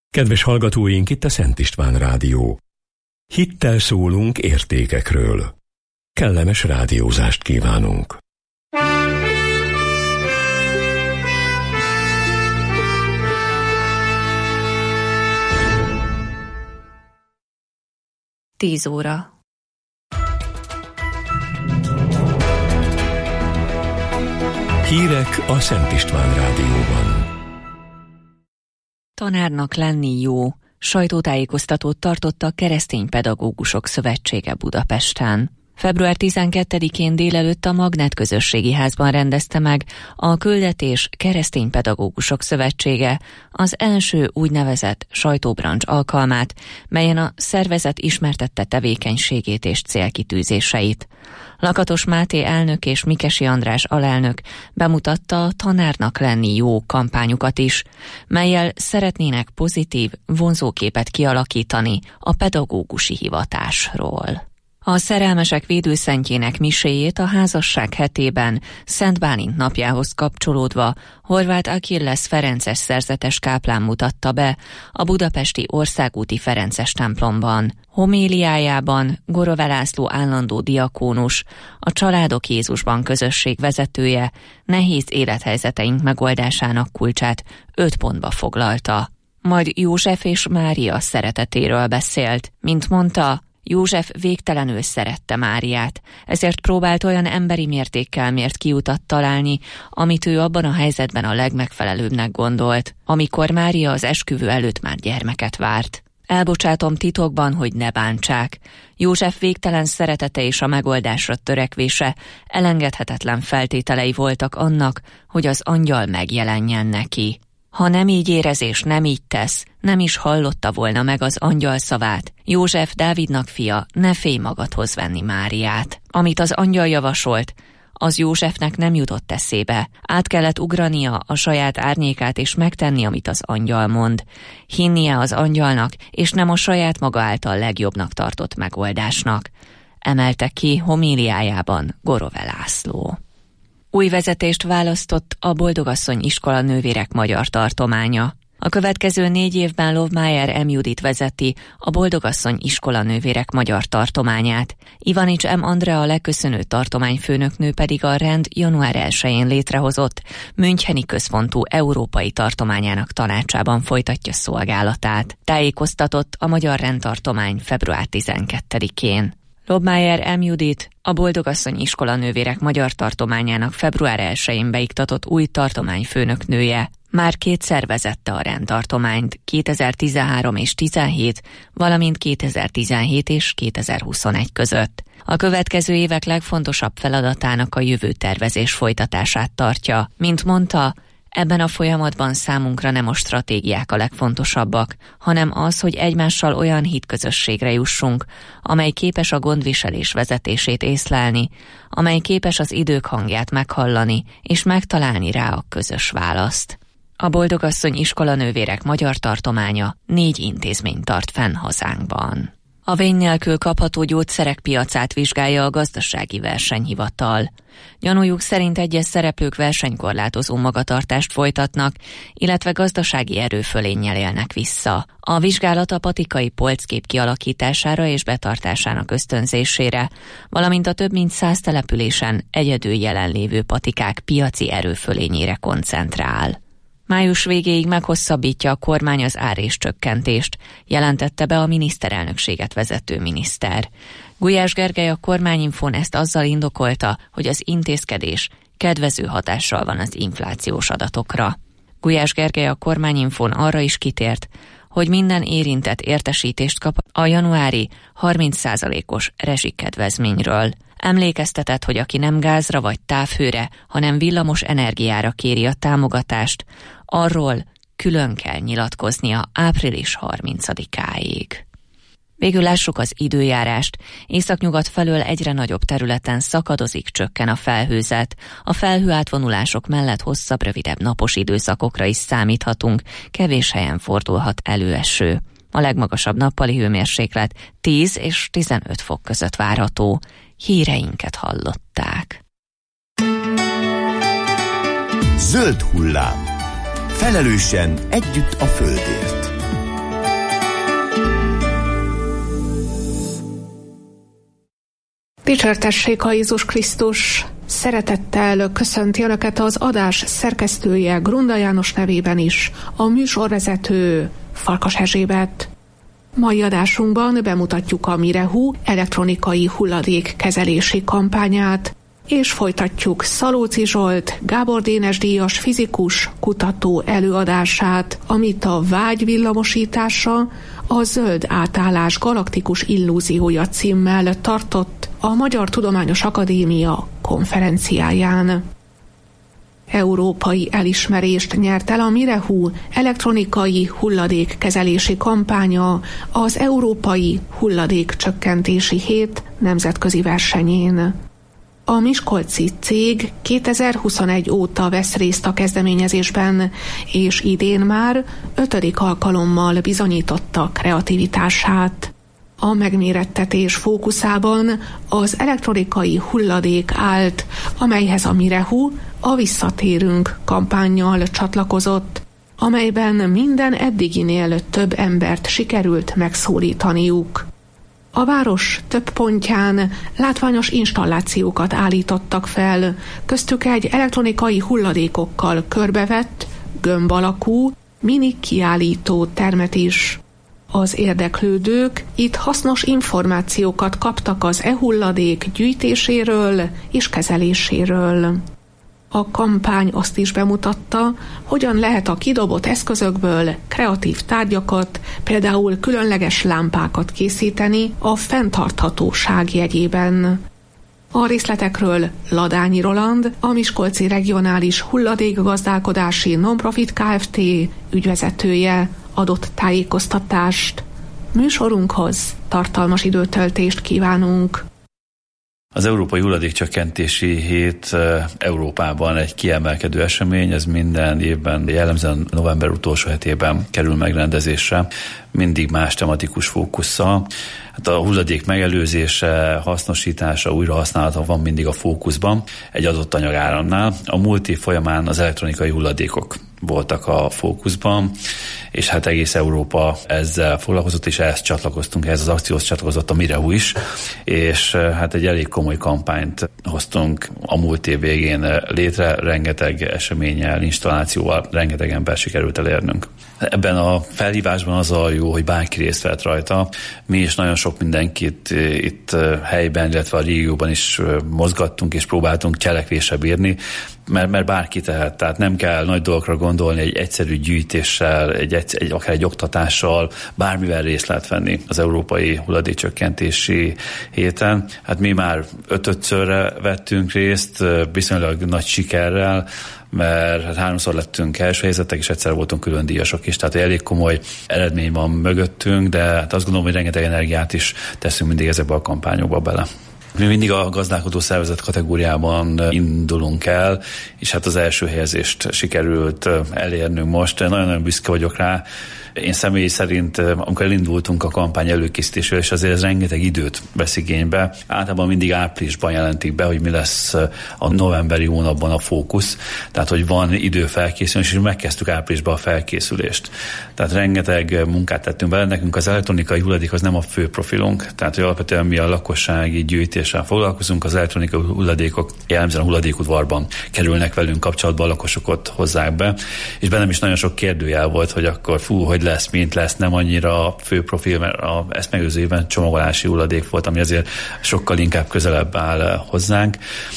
Kedves hallgatóink, itt a Szent István Rádió. Hittel szólunk értékekről. Kellemes rádiózást kívánunk. Tíz óra. Hírek a Szent István Rádióban. Tanárnak lenni jó. Sajtótájékoztatót tartott a Keresztény Pedagógusok Szövetsége Budapesten. Február 12-én délelőtt a Magnet Közösségi Házban rendezte meg a Küldetés Keresztény Pedagógusok Szövetsége az első úgynevezett sajtóbrancs alkalmát, melyen a szervezet ismertette tevékenységét és célkitűzéseit. Lakatos Máté elnök és Mikesi András alelnök bemutatta a Tanárnak lenni jó kampányukat is, mellyel szeretnének pozitív, vonzó képet kialakítani a pedagógusi hivatásról. A Szerelmesek Védőszentjének miséjét a házasság hetében Szent Bálint napjához kapcsolódva Horváth Akilles ferences szerzetes káplán mutatta be a budapesti országúti ferences templomban. Homéliájában Gorove László állandó diakónus, a Családok Jézusban közösség vezetője nehéz élethelyzeteink megoldásának kulcsát 5 pontba foglalta. Majd József és Mária szeretetéről beszélt, mint mondta, József végtelenül szerette Máriát, ezért próbált olyan emberi mértékkel mért kiutat találni, amit ő abban a helyzetben a legmegfelelőbbnek gondolt, amikor Mária az esküvő előtt már gyermeket várt. Elbocsátom titokban, hogy ne bántsák. József végtelen szeretete és a megoldásra törekvése elengedhetetlen feltételei voltak annak, hogy az angyal megjelenjen neki. Ha nem így érez és nem így tesz, nem is hallotta volna meg az angyal szavát. József, Dávidnak fia, ne félj magadhoz venni Máriát. Amit az angyal javasolt, az Józsefnek nem jutott eszébe. Át kellett ugrania a saját árnyékát és megtenni, amit az angyal mond. Hinnie az angyalnak, és nem a saját maga által legjobbnak tartott megoldásnak. Emelte ki homíliájában Gorove László. Új vezetést választott a Boldogasszony Iskola Nővérek Magyar Tartománya. A következő 4 évben Lovmájer M. Judit vezeti a Boldogasszony Iskola Nővérek Magyar Tartományát. Ivanics M. Andrea leköszönő tartományfőnöknő pedig a rend január 1-én létrehozott Müncheni központú Európai Tartományának tanácsában folytatja szolgálatát. Tájékoztatott a Magyar Rendtartomány február 12-én. Lobmájer M. Judit, a Boldogasszony Iskola Nővérek Magyar Tartományának február 1-én beiktatott új tartományfőnöknője. Már 2-szer vezette a rendtartományt, 2013 és 17, valamint 2017 és 2021 között. A következő évek legfontosabb feladatának a jövőtervezés folytatását tartja. Mint mondta, ebben a folyamatban számunkra nem a stratégiák a legfontosabbak, hanem az, hogy egymással olyan hitközösségre jussunk, amely képes a gondviselés vezetését észlelni, amely képes az idők hangját meghallani és megtalálni rá a közös választ. A Boldogasszony Iskola Nővérek Magyar Tartománya 4 intézményt tart fenn hazánkban. A vény nélkül kapható gyógyszerek piacát vizsgálja a Gazdasági Versenyhivatal. Gyanújuk szerint egyes szereplők versenykorlátozó magatartást folytatnak, illetve gazdasági erőfölénnyel élnek vissza. A vizsgálat a patikai polckép kialakítására és betartásának ösztönzésére, valamint a több mint 100 településen egyedül jelenlévő patikák piaci erőfölényére koncentrál. Május végéig meghosszabbítja a kormány az áréscsökkentést, jelentette be a miniszterelnökséget vezető miniszter. Gulyás Gergely a Kormányinfón ezt azzal indokolta, hogy az intézkedés kedvező hatással van az inflációs adatokra. Gulyás Gergely a Kormányinfón arra is kitért, hogy minden érintett értesítést kap a januári 30%-os rezsikedvezményről. Emlékeztetett, hogy aki nem gázra vagy távhőre, hanem villamos energiára kéri a támogatást, arról külön kell nyilatkoznia április 30-áig. Végül lássuk az időjárást. Északnyugat felől egyre nagyobb területen szakadozik, csökken a felhőzet. A felhőátvonulások mellett hosszabb, rövidebb napos időszakokra is számíthatunk, kevés helyen fordulhat előeső. A legmagasabb nappali hőmérséklet 10 és 15 fok között várható. Híreinket hallották. Zöld hullám. Felelősen együtt a földért. Dicsértessék a Jézus Krisztus! Szeretettel köszönti Önöket az adás szerkesztője Grunda János nevében is, a műsorvezető Farkas Erzsébet. Mai adásunkban bemutatjuk a Mirehu elektronikai hulladékkezelési kampányát, és folytatjuk Szalóci Zsolt, Gábor Dénes díjas fizikus kutató előadását, amit a vágy villamosítása, a zöld átállás galaktikus illúziója címmel tartott a Magyar Tudományos Akadémia konferenciáján. Európai elismerést nyert el a Mirehu elektronikai hulladékkezelési kampánya az Európai Hulladékcsökkentési Hét nemzetközi versenyén. A miskolci cég 2021 óta vesz részt a kezdeményezésben, és idén már 5. alkalommal bizonyította kreativitását. A megmérettetés fókuszában az elektronikai hulladék állt, amelyhez a Mirehu a Visszatérünk kampánnyal csatlakozott, amelyben minden eddiginél több embert sikerült megszólítaniuk. A város több pontján látványos installációkat állítottak fel, köztük egy elektronikai hulladékokkal körbevett, gömb alakú, mini kiállító termet is. Az érdeklődők itt hasznos információkat kaptak az e-hulladék gyűjtéséről és kezeléséről. A kampány azt is bemutatta, hogyan lehet a kidobott eszközökből kreatív tárgyakat, például különleges lámpákat készíteni a fenntarthatóság jegyében. A részletekről Ladányi Roland, a Miskolci Regionális Hulladékgazdálkodási Nonprofit Kft. Ügyvezetője adott tájékoztatást. Műsorunkhoz tartalmas időtöltést kívánunk. Az Európai Hulladékcsökkentési Hét Európában egy kiemelkedő esemény, ez minden évben, jellemzően november utolsó hetében kerül megrendezésre, mindig más tematikus fókusszal. Hát a hulladék megelőzése, hasznosítása, újrahasználata van mindig a fókuszban egy adott anyagáramnál. A múlt év folyamán az elektronikai hulladékok voltak a fókuszban, és hát egész Európa ezzel foglalkozott, és ehhez csatlakoztunk, ehhez az akcióhoz csatlakozott a Mirehu is, és hát egy elég komoly kampányt hoztunk a múlt év végén létre, rengeteg eseménnyel, installációval, rengeteg ember sikerült elérnünk. Ebben a felhívásban az a jó, hogy bárki részt vett rajta. Mi is nagyon sok mindenkit itt helyben, illetve a régióban is mozgattunk, és próbáltunk cselekvésre bírni, mert bárki tehet. Tehát nem kell nagy dolgokra gondolni, egy egyszerű gyűjtéssel, akár egy oktatással, bármivel részt lehet venni az Európai Hulladékcsökkentési Héten. Hát mi már 5-szörre vettünk részt, viszonylag nagy sikerrel, mert 3-szor lettünk első helyzetek, és egyszer voltunk külön díjasok is, tehát elég komoly eredmény van mögöttünk, de hát azt gondolom, hogy rengeteg energiát is teszünk mindig ezekbe a kampányokba bele. Mi mindig a gazdálkodó szervezet kategóriában indulunk el, és hát az első helyezést sikerült elérnünk most. Nagyon-nagyon büszke vagyok rá. Én személy szerint, amikor elindultunk a kampány előkészítésével, és azért ez rengeteg időt vesz igénybe. Általában mindig áprilisban jelentik be, hogy mi lesz a novemberi hónapban a fókusz. Tehát, hogy van idő felkészülni, és megkezdtük áprilisban a felkészülést. Tehát rengeteg munkát tettünk bele. Nekünk az elektronikai hulladék az nem a fő profilunk. Tehát, hogy alapvetően mi a lakossági gyűjtéssel foglalkozunk, az elektronikai hulladékok jellemzően a hulladékudvarban kerülnek velünk kapcsolatba, a lakosok ott hozzák be. És bennem is nagyon sok kérdőjel volt, hogy akkor hogy lesz, mint lesz, nem annyira a fő profil, mert ezt megőző évben csomagolási hulladék volt, ami azért sokkal inkább közelebb áll hozzánk.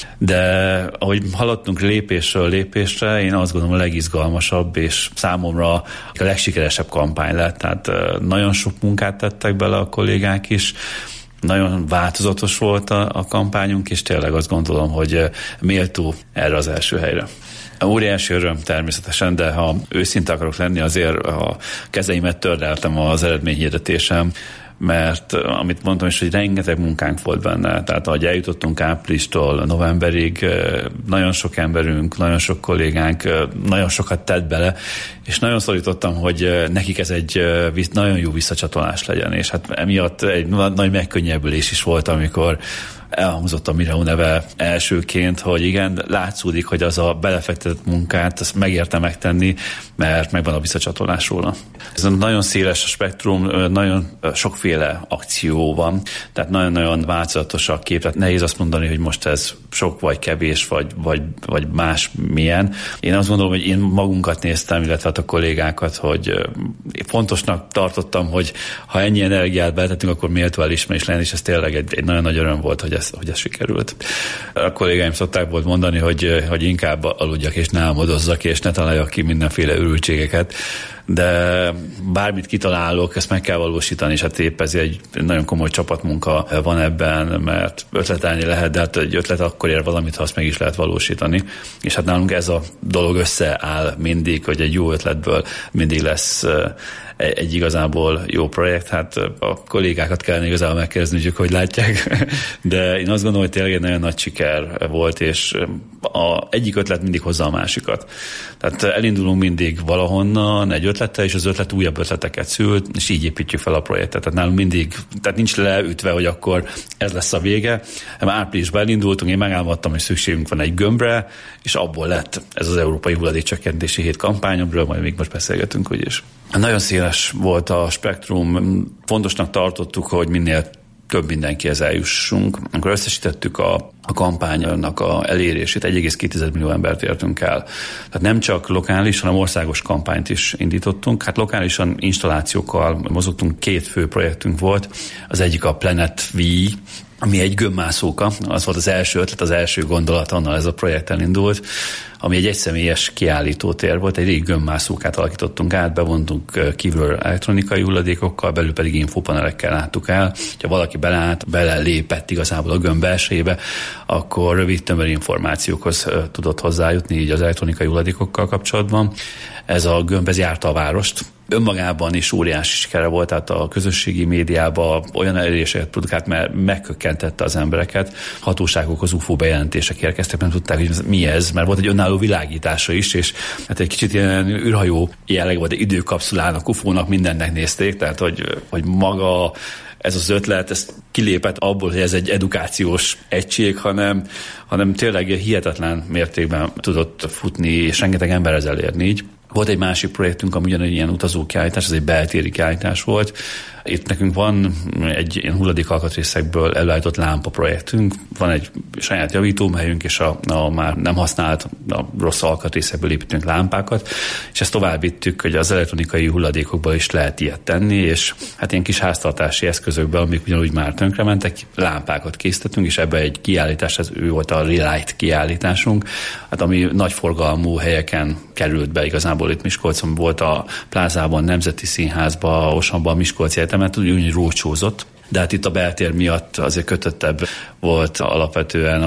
De ahogy haladtunk lépésről lépésre, én azt gondolom a legizgalmasabb, és számomra a legsikeresebb kampány lett. Tehát nagyon sok munkát tettek bele a kollégák is, nagyon változatos volt a kampányunk, és tényleg azt gondolom, hogy méltó erre az első helyre. Óriási öröm természetesen, de ha őszinte akarok lenni, azért a kezeimet tördeltem az eredményhirdetésem, mert amit mondtam is, hogy rengeteg munkánk volt benne, tehát ahogy eljutottunk áprilistól novemberig, nagyon sok emberünk, nagyon sok kollégánk nagyon sokat tett bele, és nagyon szorítottam, hogy nekik ez egy nagyon jó visszacsatolás legyen, és hát emiatt egy nagy megkönnyebbülés is volt, amikor elhangzott a Mireo neve elsőként, hogy igen, látszódik, hogy az a belefektetett munkát, azt megérte megtenni, mert megvan a visszacsatolás róla. Ez nagyon széles a spektrum, nagyon sokféle akció van, tehát nagyon-nagyon változatos a kép, tehát nehéz azt mondani, hogy most ez sok vagy kevés, vagy más milyen. Én azt gondolom, hogy én magunkat néztem, illetve a kollégákat, hogy fontosnak tartottam, hogy ha ennyi energiát beletettünk, akkor méltó elismerés lenni, és ez tényleg egy nagyon nagy öröm volt, hogy ez sikerült. A kollégáim szokták volt mondani, hogy inkább aludjak és ne álmodozzak, és ne találjak ki mindenféle örültségeket, de bármit kitalálok, ezt meg kell valósítani, és hát épp ezért egy nagyon komoly csapatmunka van ebben, mert ötletelni lehet, de hát egy ötlet akkor ér valamit, ha azt meg is lehet valósítani. És hát nálunk ez a dolog összeáll mindig, hogy egy jó ötletből mindig lesz egy igazából jó projekt. Hát a kollégákat kellene igazából megkérdezni, hogy látják, de én azt gondolom, hogy tényleg egy nagyon nagy siker volt, és egyik ötlet mindig hozza a másikat. Tehát elindulunk mindig valahonnan egy ötlettel, és az ötlet újabb ötleteket szült, és így építjük fel a projektet. Tehát nálunk mindig, tehát nincs leütve, hogy akkor ez lesz a vége. Áprilisban elindultunk, én megálmodtam, hogy szükségünk van egy gömbre, és abból lett ez az Európai Hulladékcsökkentési Hét kampány, amiről majd még most beszélgetünk, úgyis. Nagyon széles volt a spektrum, fontosnak tartottuk, hogy minél több mindenkihez eljussunk. Amikor összesítettük a kampánynak a elérését, 1,2 millió embert értünk el. Tehát nem csak lokális, hanem országos kampányt is indítottunk. Hát lokálisan installációkkal mozogtunk, 2 fő projektünk volt. Az egyik a Planet V, ami egy gömbmászóka. Az volt az első ötlet, az első gondolat, annal ez a projekt elindult, ami egy egyszemélyes kiállítótér volt, egy régi gömbmászókát alakítottunk át, bevontunk kívülről elektronikai hulladékokkal, belül pedig infopanelekkel láttuk el. Ha valaki belelépett igazából a gömb belsejébe, akkor rövid tömör információkhoz tudott hozzájutni így az elektronikai hulladékokkal kapcsolatban. Ez a gömb járta a várost. Önmagában is óriási sikere volt, tehát a közösségi médiában olyan eléréseket produkált, mert megkökkentette az embereket. Hatóságokhoz UFO bejelentések érkeztek, nem tudták, hogy mi ez, mert volt egy önálló világítása is, és hát egy kicsit ilyen űrhajó jelleg volt, egy időkapszulának, UFO-nak mindennek nézték, tehát hogy maga ez az ötlet, ez kilépett abból, hogy ez egy edukációs egység, hanem tényleg hihetetlen mértékben tudott futni, és rengeteg emberhez elérni így. Volt egy másik projektünk, ami ugyanúgy ilyen utazókiállítás, ez egy beltéri kiállítás volt. Itt nekünk van egy ilyen hulladékalkatrészekből előállított lámpa projektünk, van egy saját javítómelyünk, és a már nem használt, a rossz alkatrészekből építünk lámpákat, és ezt tovább vittük, hogy az elektronikai hulladékokból is lehet ilyet tenni, és hát ilyen kis háztartási eszközökben, amik ugyanúgy már tönkrementek, lámpákat készítettünk, és ebbe egy kiállítás, ez ő volt a Relight kiállításunk, hát ami nagy forgalmú helyeken került be igazából itt Miskolcon, volt a Plázában, Nemzeti Színházban, Osanban, Miskolci Egyetemet, úgy rócsózott, de hát itt a beltér miatt azért kötöttebb volt alapvetően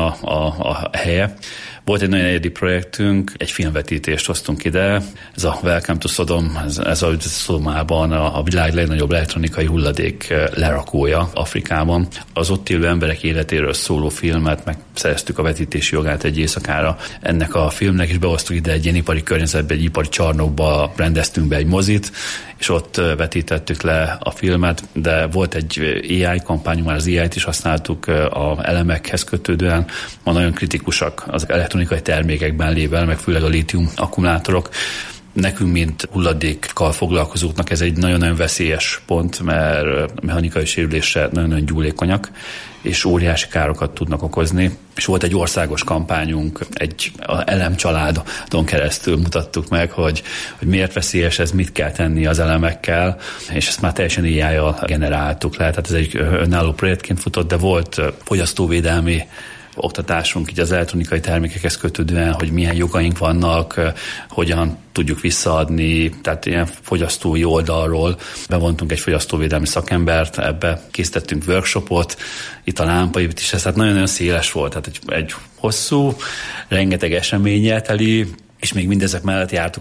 a helye. Volt egy nagyon egyedi projektünk, egy filmvetítést hoztunk ide, ez a Welcome to Sodom, ez a Szodomában a világ legnagyobb elektronikai hulladék lerakója Afrikában. Az ott élő emberek életéről szóló filmet, megszereztük a vetítési jogát egy éjszakára ennek a filmnek, és behoztuk ide egy ilyen ipari környezetbe, egy ipari csarnokba, rendeztünk be egy mozit, és ott vetítettük le a filmet, de volt egy AI kampányunk, már az AI-t is használtuk a elemekhez kötődően, ma nagyon kritikusak az elektronikai termékekben lévő elemek, főleg a lítium akkumulátorok. Nekünk, mint hulladékkal foglalkozóknak ez egy nagyon-nagyon veszélyes pont, mert mechanikai sérülésre nagyon-nagyon gyúlékonyak, és óriási károkat tudnak okozni. És volt egy országos kampányunk, egy elemcsaládon keresztül mutattuk meg, hogy miért veszélyes ez, mit kell tenni az elemekkel, és ezt már teljesen AI-jal generáltuk le. Tehát ez egy önálló projektként futott, de volt fogyasztóvédelmi oktatásunk így az elektronikai termékekhez kötődően, hogy milyen jogaink vannak, hogyan tudjuk visszaadni, tehát ilyen fogyasztói oldalról bevontunk egy fogyasztóvédelmi szakembert, ebbe készítettünk workshopot, itt a lámpaépítés, ez hát nagyon-nagyon széles volt, tehát egy hosszú, rengeteg eseménnyel teli, és még mindezek mellett jártuk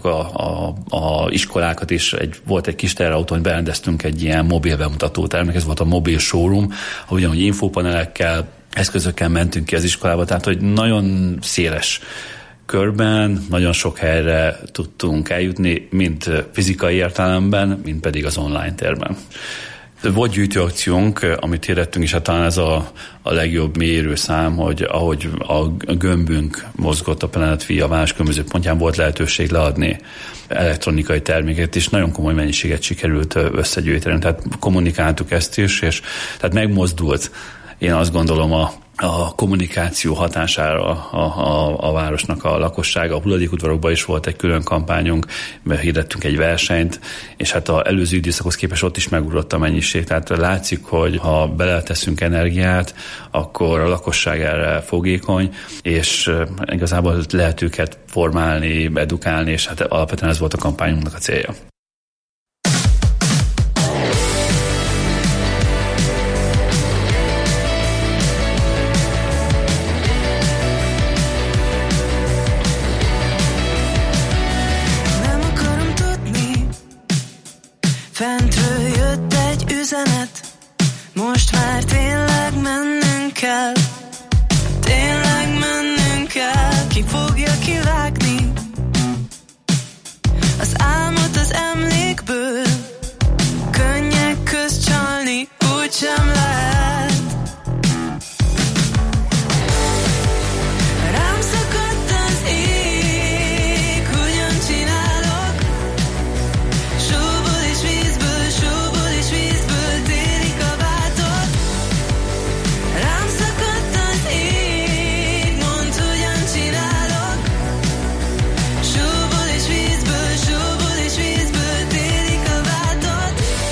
a iskolákat is. Volt egy kis teherautón, berendeztünk egy ilyen mobil bemutatótermet, ez volt a mobil showroom, ahol ugyanúgy infopanelekkel, eszközökkel mentünk ki az iskolába, tehát hogy nagyon széles körben, nagyon sok helyre tudtunk eljutni, mind fizikai értelemben, mind pedig az online térben. Volt gyűjtőakciónk, amit hirdettünk, és hát talán ez a legjobb mérőszám, hogy ahogy a gömbünk mozgott a Planet V a város különböző pontján, volt lehetőség leadni elektronikai terméket, és nagyon komoly mennyiséget sikerült összegyűjteni. Tehát kommunikáltuk ezt is, és tehát megmozdult, én azt gondolom, a kommunikáció hatására a városnak a lakossága. A hulladékudvarokban is volt egy külön kampányunk, mert hirdettünk egy versenyt, és hát az előző időszakhoz képest ott is megugrott a mennyiség. Tehát látszik, hogy ha beleteszünk energiát, akkor a lakosság erre fogékony, és igazából lehet őket formálni, edukálni, és hát alapvetően ez volt a kampányunknak a célja. Fentről jött egy üzenet, most már tényleg mennünk kell. Tényleg mennünk kell, ki fogja kivágni az álmot az emlékből. Könnyek közt csalni úgysem lehet. Rám szakadt az ég, hogyan csinálok? Sóból és vízből térik a váltot. Rám szakadt az ég, mondd, hogyan csinálok? Sóból és vízből térik a váltot.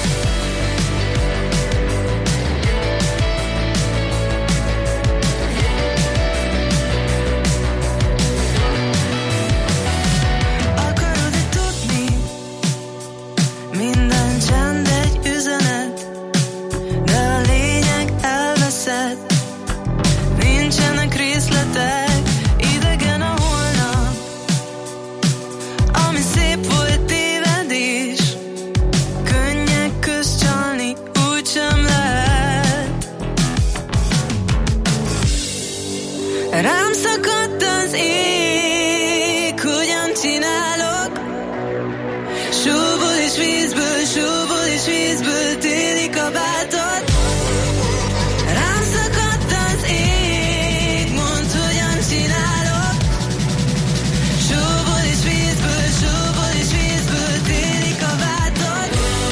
Akarod-e tudni? Minden csend egy üzenet, de a lényeg elveszett. Nincsenek részletek, idegen a holnap. Ami szép volt tévedés, könnyek közt csalni úgysem lehet. Rám szakadt az ég, hogyan csinálok? Sóból és vízből térik a váltot. Rám szakadt az ég, mondd, hogyan csinálok? Sóból és vízből térik a váltot.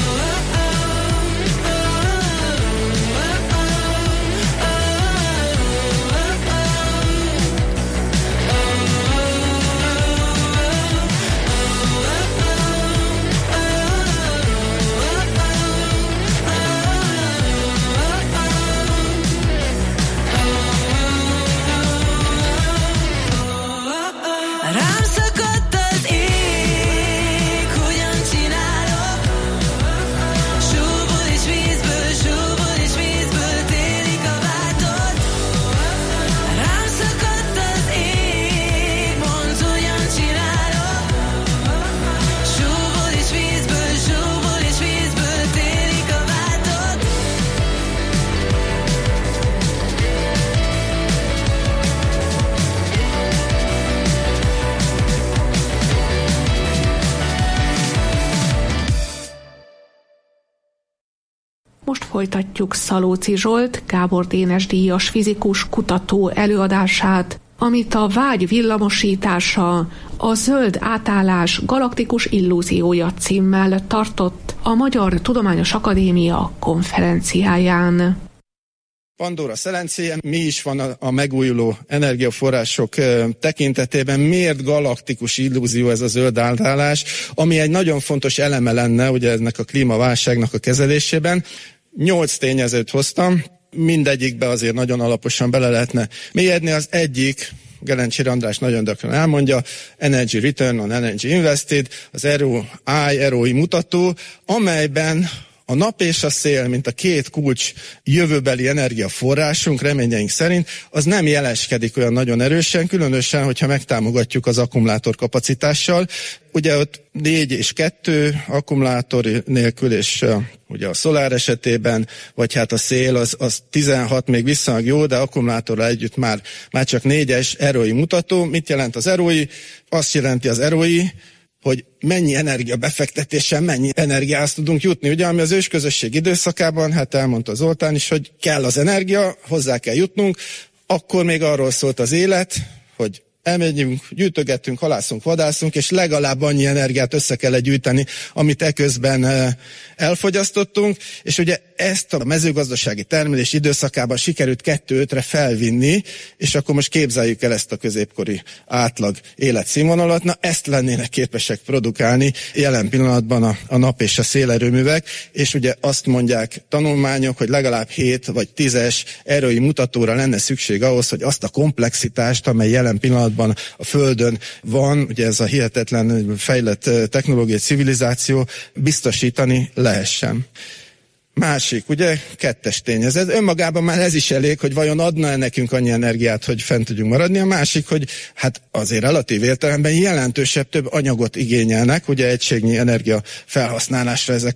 Rám szakadt az ég, hogyan csinálok? Sóból és vízből térik a váltot. Rám szakadt az ég, mondd, hogyan csinálok? Sóból és vízből térik a váltot. Most folytatjuk Szalóci Zsolt, Gábor Dénes-díjas fizikus kutató előadását, amit a vágy villamosítása, a zöld átállás galaktikus illúziója címmel tartott a Magyar Tudományos Akadémia konferenciáján. Pandora szelencéje, mi is van a megújuló energiaforrások tekintetében, miért galaktikus illúzió ez a zöld átállás, ami egy nagyon fontos eleme lenne ugye ennek a klímaválságnak a kezelésében. 8 tényezőt hoztam, mindegyikbe azért nagyon alaposan bele lehetne mélyedni. Az egyik, Gelencsére András nagyon gyakran elmondja, Energy Return on Energy Invested, az ROI mutató, amelyben a nap és a szél, mint a két kulcs jövőbeli energiaforrásunk, reményeink szerint, az nem jeleskedik olyan nagyon erősen, különösen, hogyha megtámogatjuk az akkumulátorkapacitással. Ugye ott 4 és 2 akkumulátor nélkül, és ugye a szolár esetében, vagy hát a szél, az 16 még viszonylag jó, de akkumulátorral együtt már csak 4-es ROI mutató. Mit jelent az ROI? Azt jelenti az ROI, hogy mennyi energia befektetéssel, mennyi energiához tudunk jutni. Ugye, ami az ősközösség időszakában, hát elmondta Zoltán is, hogy kell az energia, hozzá kell jutnunk, akkor még arról szólt az élet, hogy elmegyünk, gyűjtögetünk, halászunk, vadászunk, és legalább annyi energiát össze kell gyűjteni, amit eközben elfogyasztottunk, és ugye ezt a mezőgazdasági termelés időszakában sikerült 2-5-re felvinni, és akkor most képzeljük el ezt a középkori átlag életszínvonalat, na ezt lennének képesek produkálni jelen pillanatban a nap és a szélerőművek, és ugye azt mondják tanulmányok, hogy legalább 7 vagy 10-es erői mutatóra lenne szükség ahhoz, hogy azt a komplexitást, amely jelen pillanatban a Földön van, ugye ez a hihetetlen fejlett technológiai civilizáció, biztosítani lehessen. Másik, ugye, 2. tényezet. Önmagában már ez is elég, hogy vajon adna-e nekünk annyi energiát, hogy fent tudjunk maradni. A másik, hogy hát azért relatív értelemben jelentősebb több anyagot igényelnek, ugye egységnyi energia felhasználásra ezek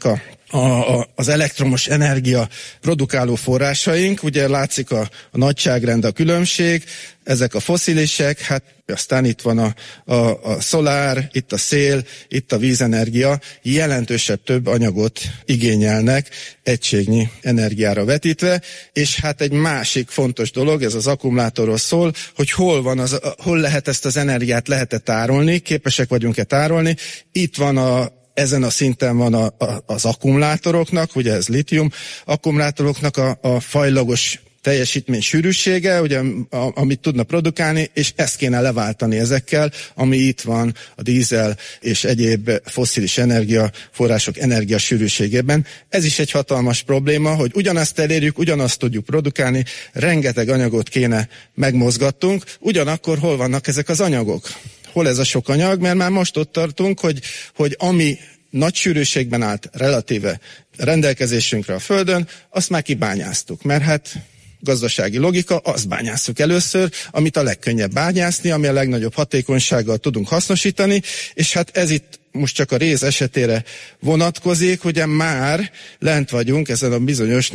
az elektromos energia produkáló forrásaink, ugye látszik a nagyságrend, a különbség, ezek a fosszilisek, hát aztán itt van a szolár, itt a szél, itt a vízenergia, jelentősebb több anyagot igényelnek egységnyi energiára vetítve, és hát egy másik fontos dolog, ez az akkumulátorról szól, hogy hol lehet ezt az energiát, lehet-e tárolni, képesek vagyunk-e tárolni, itt van ezen a szinten van az akkumulátoroknak, ugye ez litium akkumulátoroknak a fajlagos teljesítmény sűrűsége, ugye, amit tudna produkálni, és ezt kéne leváltani ezekkel, ami itt van a dízel és egyéb fosszilis energiaforrások energiasűrűségében. Ez is egy hatalmas probléma, hogy ugyanazt elérjük, ugyanazt tudjuk produkálni, rengeteg anyagot kéne megmozgattunk, ugyanakkor hol vannak ezek az anyagok? Hol ez a sok anyag? Mert már most ott tartunk, hogy ami nagy sűrűségben állt relatíve rendelkezésünkre a Földön, azt már kibányáztuk, mert hát gazdasági logika, azt bányásszuk először, amit a legkönnyebb bányászni, ami a legnagyobb hatékonysággal tudunk hasznosítani, és hát ez itt most csak a réz esetére vonatkozik, ugye már lent vagyunk ezen a bizonyos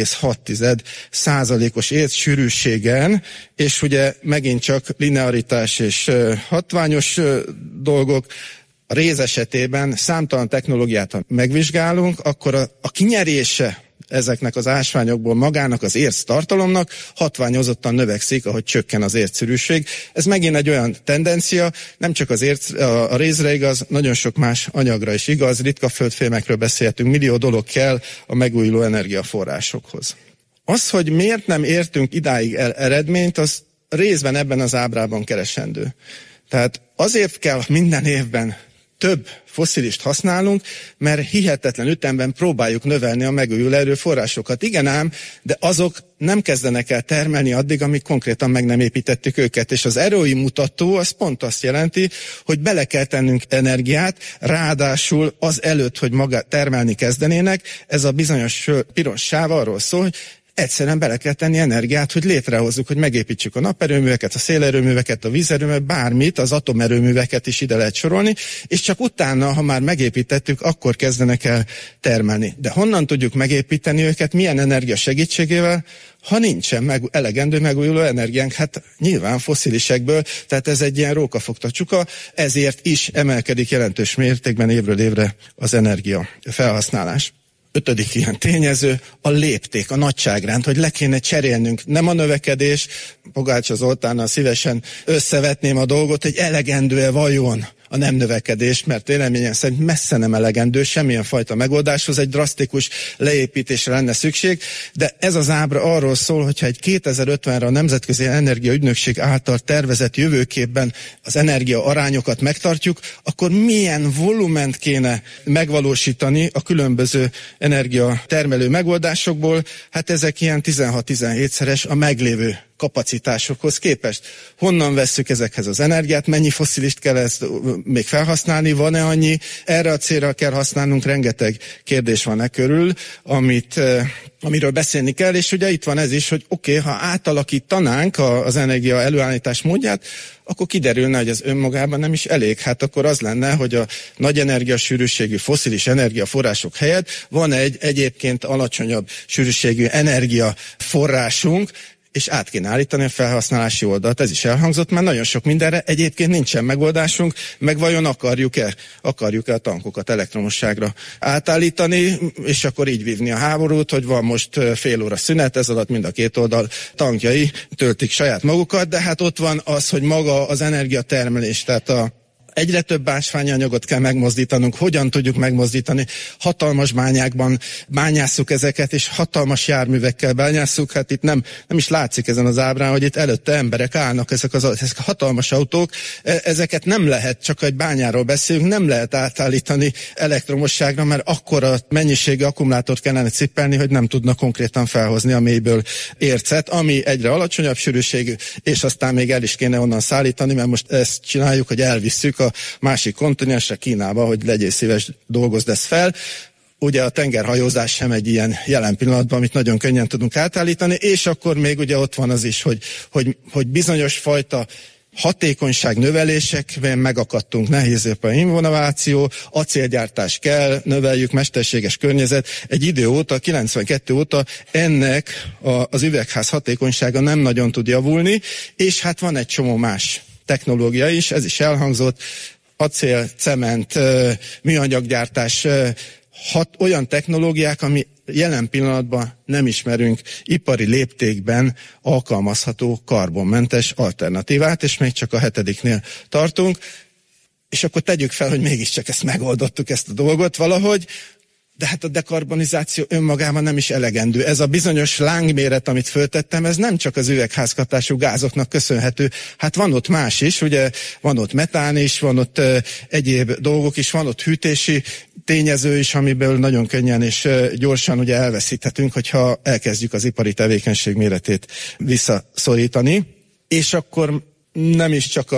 0,6%-os értsűrűségen, és ugye megint csak linearitás és hatványos dolgok. A réz esetében számtalan technológiát, ha megvizsgálunk, akkor a kinyerése ezeknek az ásványokból magának az érc tartalomnak hatványozottan növekszik, ahogy csökken az ércszűrűség. Ez megint egy olyan tendencia, nem csak a rézre igaz, nagyon sok más anyagra is igaz, ritka földfémekről beszéltünk, millió dolog kell a megújuló energiaforrásokhoz. Az, hogy miért nem értünk idáig eredményt, az részben ebben az ábrában keresendő. Tehát azért kell minden évben több fosszilist használunk, mert hihetetlen ütemben próbáljuk növelni a megújuló erőforrásokat. Igen ám, de azok nem kezdenek el termelni addig, amíg konkrétan meg nem építettük őket. És az erői mutató az pont azt jelenti, hogy bele kell tennünk energiát, ráadásul az előtt, hogy maga termelni kezdenének, ez a bizonyos piros sáv arról szól, hogy egyszerűen bele kell tenni energiát, hogy létrehozzuk, hogy megépítsük a naperőműveket, a szélerőműveket, a vízerőműveket, bármit, az atomerőműveket is ide lehet sorolni, és csak utána, ha már megépítettük, akkor kezdenek el termelni. De honnan tudjuk megépíteni őket, milyen energia segítségével, ha nincsen elegendő megújuló energiánk? Hát nyilván fosszilisekből, tehát ez egy ilyen rókafogta csuka, ezért is emelkedik jelentős mértékben évről évre az energia felhasználás. 5. ilyen tényező, a lépték, a nagyságrend, hogy le kéne cserélnünk. Nem a növekedés, Pogácsa Zoltánnal szívesen összevetném a dolgot, hogy elegendő-e vajon a nem növekedés, mert véleményem szerint messze nem elegendő, semmilyen fajta megoldáshoz egy drasztikus leépítésre lenne szükség, de ez az ábra arról szól, hogyha egy 2050-re a Nemzetközi Energiaügynökség által tervezett jövőképben az energia arányokat megtartjuk, akkor milyen volument kéne megvalósítani a különböző energiatermelő megoldásokból, hát ezek ilyen 16-17-szeres a meglévő kapacitásokhoz képest. Honnan vesszük ezekhez az energiát, mennyi fosszilist kell ezt még felhasználni, van-e annyi? Erre a célra kell használnunk, rengeteg kérdés van körül, amiről beszélni kell, és ugye itt van ez is, hogy oké, ha átalakítanánk az energia előállítás módját, akkor kiderülne, hogy ez önmagában nem is elég. Hát akkor az lenne, hogy a nagy energiasűrűségű fosszilis energiaforrások helyett van egy egyébként alacsonyabb sűrűségű energiaforrásunk, és át kéne állítani a felhasználási oldalt. Ez is elhangzott, mert nagyon sok mindenre egyébként nincsen megoldásunk, meg vajon akarjuk-e a tankokat elektromosságra átállítani, és akkor így vívni a háborút, hogy van most fél óra szünet, ez alatt mind a két oldal tankjai töltik saját magukat, de hát ott van az, hogy maga az energiatermelés, tehát egyre több ásványi anyagot kell megmozdítanunk. Hogyan tudjuk megmozdítani? Hatalmas bányákban bányásszuk ezeket, és hatalmas járművekkel bányásszuk. Hát itt nem is látszik ezen az ábrán, hogy itt előtte emberek állnak, ezek a hatalmas autók. Ezeket nem lehet, csak egy bányáról beszélünk, nem lehet átállítani elektromosságra, mert akkora mennyiségű akkumulátort kellene cippelni, hogy nem tudnak konkrétan felhozni a mélyből ércet, ami egyre alacsonyabb sűrűségű, és aztán még el is kéne onnan szállítani, mert most ezt csináljuk, hogy elvisszük a másik kontinensre, Kínába, hogy legyél szíves, dolgozd ezt fel. Ugye a tengerhajózás sem egy ilyen jelen pillanatban, amit nagyon könnyen tudunk átállítani, és akkor még ugye ott van az is, hogy bizonyos fajta hatékonyság növelésekben megakadtunk, nehézépben innováció, acélgyártás kell, növeljük, mesterséges környezet. Egy idő óta, 92 óta ennek az üvegház hatékonysága nem nagyon tud javulni, és hát van egy csomó más technológia is, ez is elhangzott, acél, cement, műanyaggyártás, olyan technológiák, ami jelen pillanatban nem ismerünk ipari léptékben alkalmazható karbonmentes alternatívát, és még csak a 7-nél tartunk, és akkor tegyük fel, hogy mégiscsak ezt megoldottuk, ezt a dolgot valahogy, de hát a dekarbonizáció önmagában nem is elegendő. Ez a bizonyos lángméret, amit föltettem, ez nem csak az üvegházhatású gázoknak köszönhető. Hát van ott más is, ugye van ott metán is, van ott egyéb dolgok is, van ott hűtési tényező is, amiből nagyon könnyen és gyorsan ugye elveszíthetünk, hogyha elkezdjük az ipari tevékenység méretét visszaszorítani. És akkor nem is csak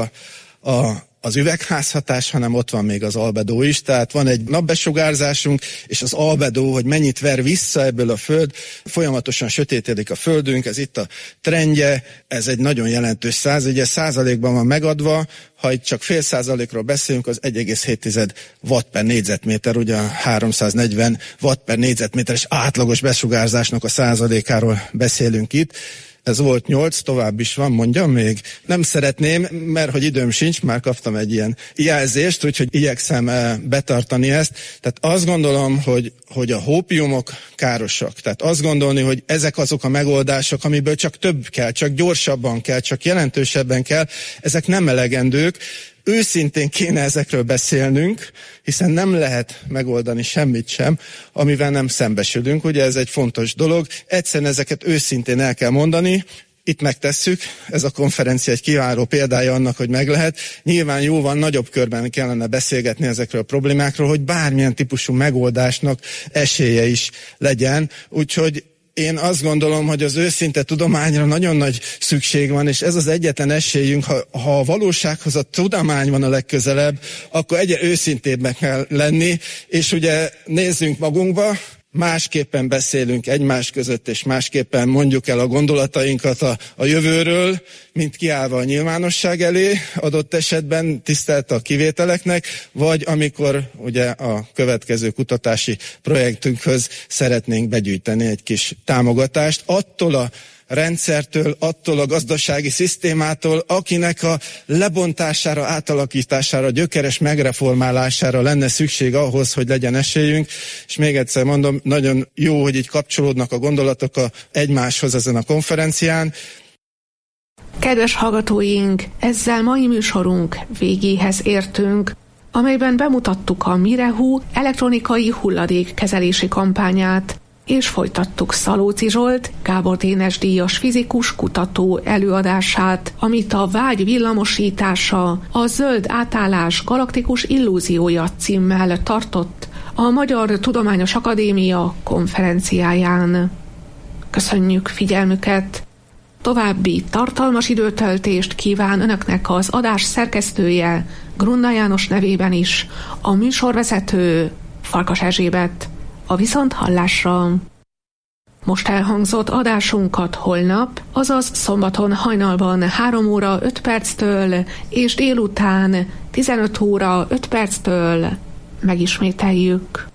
az üvegházhatás, hanem ott van még az albedó is, tehát van egy napbesugárzásunk, és az albedó, hogy mennyit ver vissza ebből a föld, folyamatosan sötétedik a földünk, ez itt a trendje, ez egy nagyon jelentős ugye százalékban van megadva, ha itt csak fél százalékról beszélünk, az 1,7 watt per négyzetméter, ugye 340 watt per négyzetméteres átlagos besugárzásnak a százalékáról beszélünk itt. Ez volt 8, tovább is van, mondjam még. Nem szeretném, mert hogy időm sincs, már kaptam egy ilyen jelzést, úgyhogy igyekszem betartani ezt. Tehát azt gondolom, hogy a hópiumok károsak. Tehát azt gondolni, hogy ezek azok a megoldások, amiből csak több kell, csak gyorsabban kell, csak jelentősebben kell, ezek nem elegendők. Őszintén kéne ezekről beszélnünk, hiszen nem lehet megoldani semmit sem, amivel nem szembesülünk. Ugye ez egy fontos dolog. Egyszerűen ezeket őszintén el kell mondani. Itt megtesszük, ez a konferencia egy kiváló példája annak, hogy meg lehet. Nyilván jó van, nagyobb körben kellene beszélgetni ezekről a problémákról, hogy bármilyen típusú megoldásnak esélye is legyen. Úgyhogy én azt gondolom, hogy az őszinte tudományra nagyon nagy szükség van, és ez az egyetlen esélyünk, ha a valósághoz a tudomány van a legközelebb, akkor egyre őszintébbnek kell lenni, és ugye nézzünk magunkba, másképpen beszélünk egymás között, és másképpen mondjuk el a gondolatainkat a jövőről, mint kiállva a nyilvánosság elé, adott esetben tisztelt a kivételeknek, vagy amikor ugye a következő kutatási projektünkhöz szeretnénk begyűjteni egy kis támogatást, attól a rendszertől, attól a gazdasági szisztémától, akinek a lebontására, átalakítására, gyökeres megreformálására lenne szükség ahhoz, hogy legyen esélyünk. És még egyszer mondom, nagyon jó, hogy így kapcsolódnak a gondolatok egymáshoz ezen a konferencián. Kedves hallgatóink, ezzel mai műsorunk végéhez értünk, amelyben bemutattuk a Mirehu elektronikai hulladékkezelési kampányát, és folytattuk Szalóci Zsolt, Gábor Dénes díjas fizikus kutató előadását, amit a vágy villamosítása, a zöld átállás galaktikus illúziója címmel tartott a Magyar Tudományos Akadémia konferenciáján. Köszönjük figyelmüket! További tartalmas időtöltést kíván Önöknek az adás szerkesztője, Grunda János nevében is, a műsorvezető Farkas Erzsébet. A viszonthallásra. Most elhangzott adásunkat holnap, azaz szombaton hajnalban 3 óra 5 perctől és délután 15 óra 5 perctől megismételjük.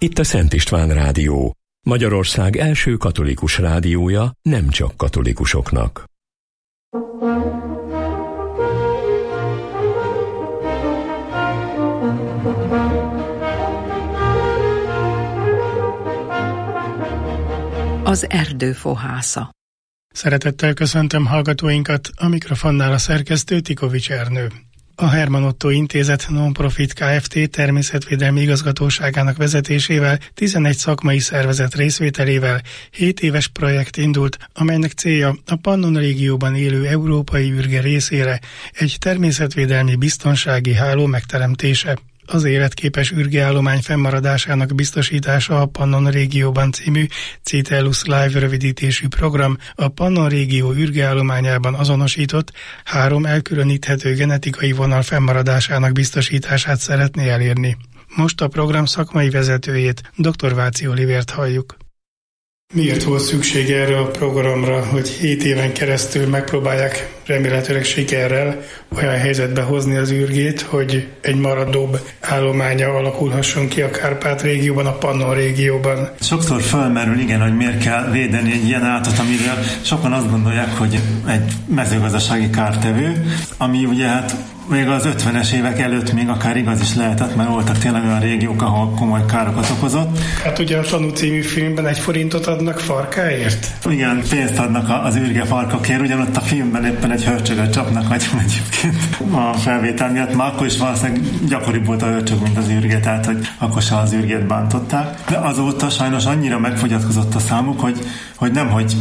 Itt a Szent István Rádió, Magyarország első katolikus rádiója nem csak katolikusoknak. Az erdő fohásza. Szeretettel köszöntöm hallgatóinkat, a mikrofonnál a szerkesztő Tikovics Ernő. A Herman Otto Intézet Non-Profit Kft. Természetvédelmi igazgatóságának vezetésével 11 szakmai szervezet részvételével 7 éves projekt indult, amelynek célja a Pannon régióban élő európai ürge részére egy természetvédelmi biztonsági háló megteremtése. Az életképes ürgeállomány fennmaradásának biztosítása a Pannon régióban című CITELUS Live rövidítésű program a Pannon régió ürgeállományában azonosított 3 elkülöníthető genetikai vonal fennmaradásának biztosítását szeretné elérni. Most a program szakmai vezetőjét, dr. Váci Olivért halljuk. Miért volt szükség erre a programra, hogy 7 éven keresztül megpróbálják remélhetőleg sikerrel olyan helyzetbe hozni az ürgét, hogy egy maradóbb állománya alakulhasson ki a Kárpát régióban, a Pannon régióban? Sokszor felmerül, igen, hogy miért kell védeni egy ilyen állatot, amiről sokan azt gondolják, hogy egy mezőgazdasági kártevő, ami ugye hát még az 50-es évek előtt még akár igaz is lehetett, mert voltak tényleg olyan régiók, ahol komoly károkat okozott. Hát ugye a Tanú című filmben 1 forintot adnak farkáért? Igen, pénzt adnak az ürge farkakért, ugyanott a filmben éppen egy hörcsögöt csapnak agyon egyébként a felvétel miatt. Már akkor is valószínűleg gyakoribb volt a hörcsög, mint az ürge, tehát hogy akkor sem az ürgét bántották. De azóta sajnos annyira megfogyatkozott a számuk, hogy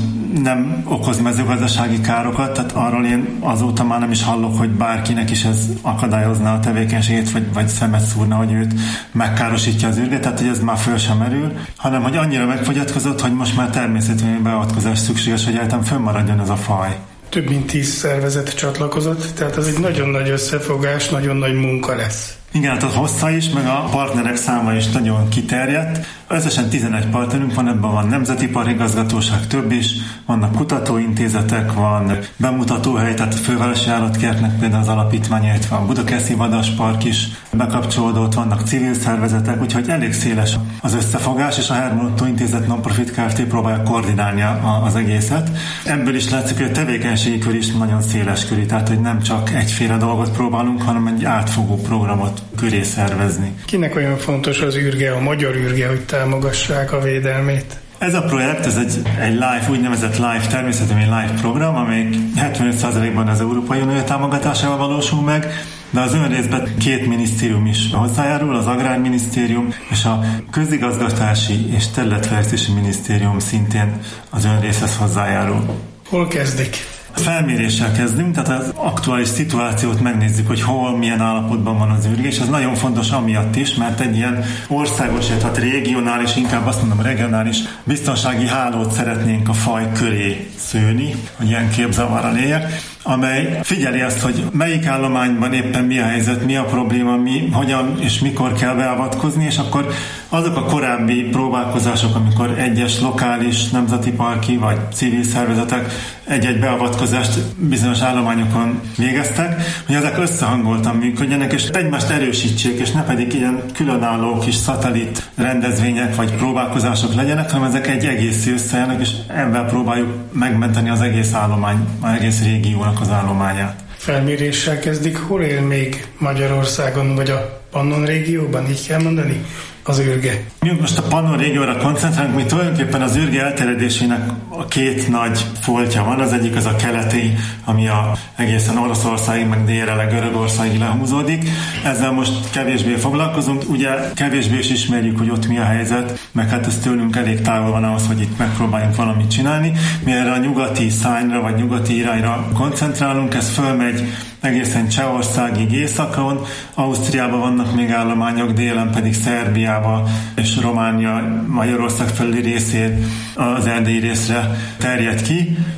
nem okoz mezőgazdasági károkat, tehát arról én azóta már nem is hallok, hogy bárkinek is ez akadályozna a tevékenységét, vagy szemet szúrna, hogy őt megkárosítja az ürge, tehát hogy ez már föl sem merül, hanem hogy annyira megfogyatkozott, hogy most már természetesen beavatkozás szükséges, hogy egyáltalán fönnmaradjon ez a faj. Több mint 10 szervezet csatlakozott, tehát ez egy nagyon nagy összefogás, nagyon nagy munka lesz. Igen, hát a hossza is, meg a partnerek száma is nagyon kiterjedt. Összesen 11 partnerünk van, ebben van Nemzeti Parkigazgatóság, több is, vannak kutatóintézetek, van bemutatóhely, tehát a Fővárosi Állatkertnek például az alapítványa, illetve a Budakeszi Vadaspark is bekapcsolódott, vannak civil szervezetek, úgyhogy elég széles az összefogás, és a Herman Otto Intézet Non-Profit Kft. Próbálja koordinálni az egészet. Ebből is látszik, hogy a tevékenységi kör is nagyon széles körű, tehát hogy nem csak egyféle dolgot próbálunk, hanem egy átfogó programot köré szervezni. Kinek olyan fontos az ürge, a magyar ürge, hogy támogassák a védelmét? Ez a projekt, ez egy live, úgynevezett live, természetesen live program, amely 75%-ban az Európai Unió támogatásával valósul meg, de az önrészben 2 minisztérium is hozzájárul, az Agrárminisztérium és a Közigazgatási és Területfejlesztési Minisztérium szintén az önrészhez hozzájárul. Hol kezdik? Felméréssel kezdünk, tehát az aktuális szituációt megnézzük, hogy hol, milyen állapotban van az ürge, és ez nagyon fontos amiatt is, mert egy ilyen országos, tehát regionális, inkább azt mondom regionális biztonsági hálót szeretnénk a faj köré szőni, hogy ilyen képzavarral éljek, amely figyeli azt, hogy melyik állományban éppen mi a helyzet, mi a probléma, hogyan és mikor kell beavatkozni, és akkor azok a korábbi próbálkozások, amikor egyes lokális, nemzeti parki vagy civil szervezetek egy-egy beavatkozást bizonyos állományokon végeztek, hogy ezek összehangoltan működjenek, és egymást erősítsék, és ne pedig ilyen különálló kis szatellit rendezvények vagy próbálkozások legyenek, hanem ezek egy egész összejönnek, és ebben próbáljuk megmenteni az egész állomány, az egész régiónak az állományát. Felméréssel kezdik, hol él még Magyarországon, vagy a Pannon régióban, így kell mondani, az ürge? Mi most a Pannon régióra koncentrálunk, mi tulajdonképpen az ürge elterjedésének a 2 nagy foltja van. Az egyik az a keleti, ami egészen Oroszországig, meg délre, Görögországig lehúzódik. Ezzel most kevésbé foglalkozunk. Ugye kevésbé is ismerjük, hogy ott mi a helyzet, meg hát ez tőlünk elég távol van ahhoz, hogy itt megpróbáljunk valamit csinálni. Mi erre a nyugati szárnyra, vagy nyugati irányra koncentrálunk, ez fölmegy egészen Csehországig északon, Ausztriában vannak még állományok, délen pedig Szerbiába és Románia, Magyarország felüli részén az erdélyi részre terjed ki,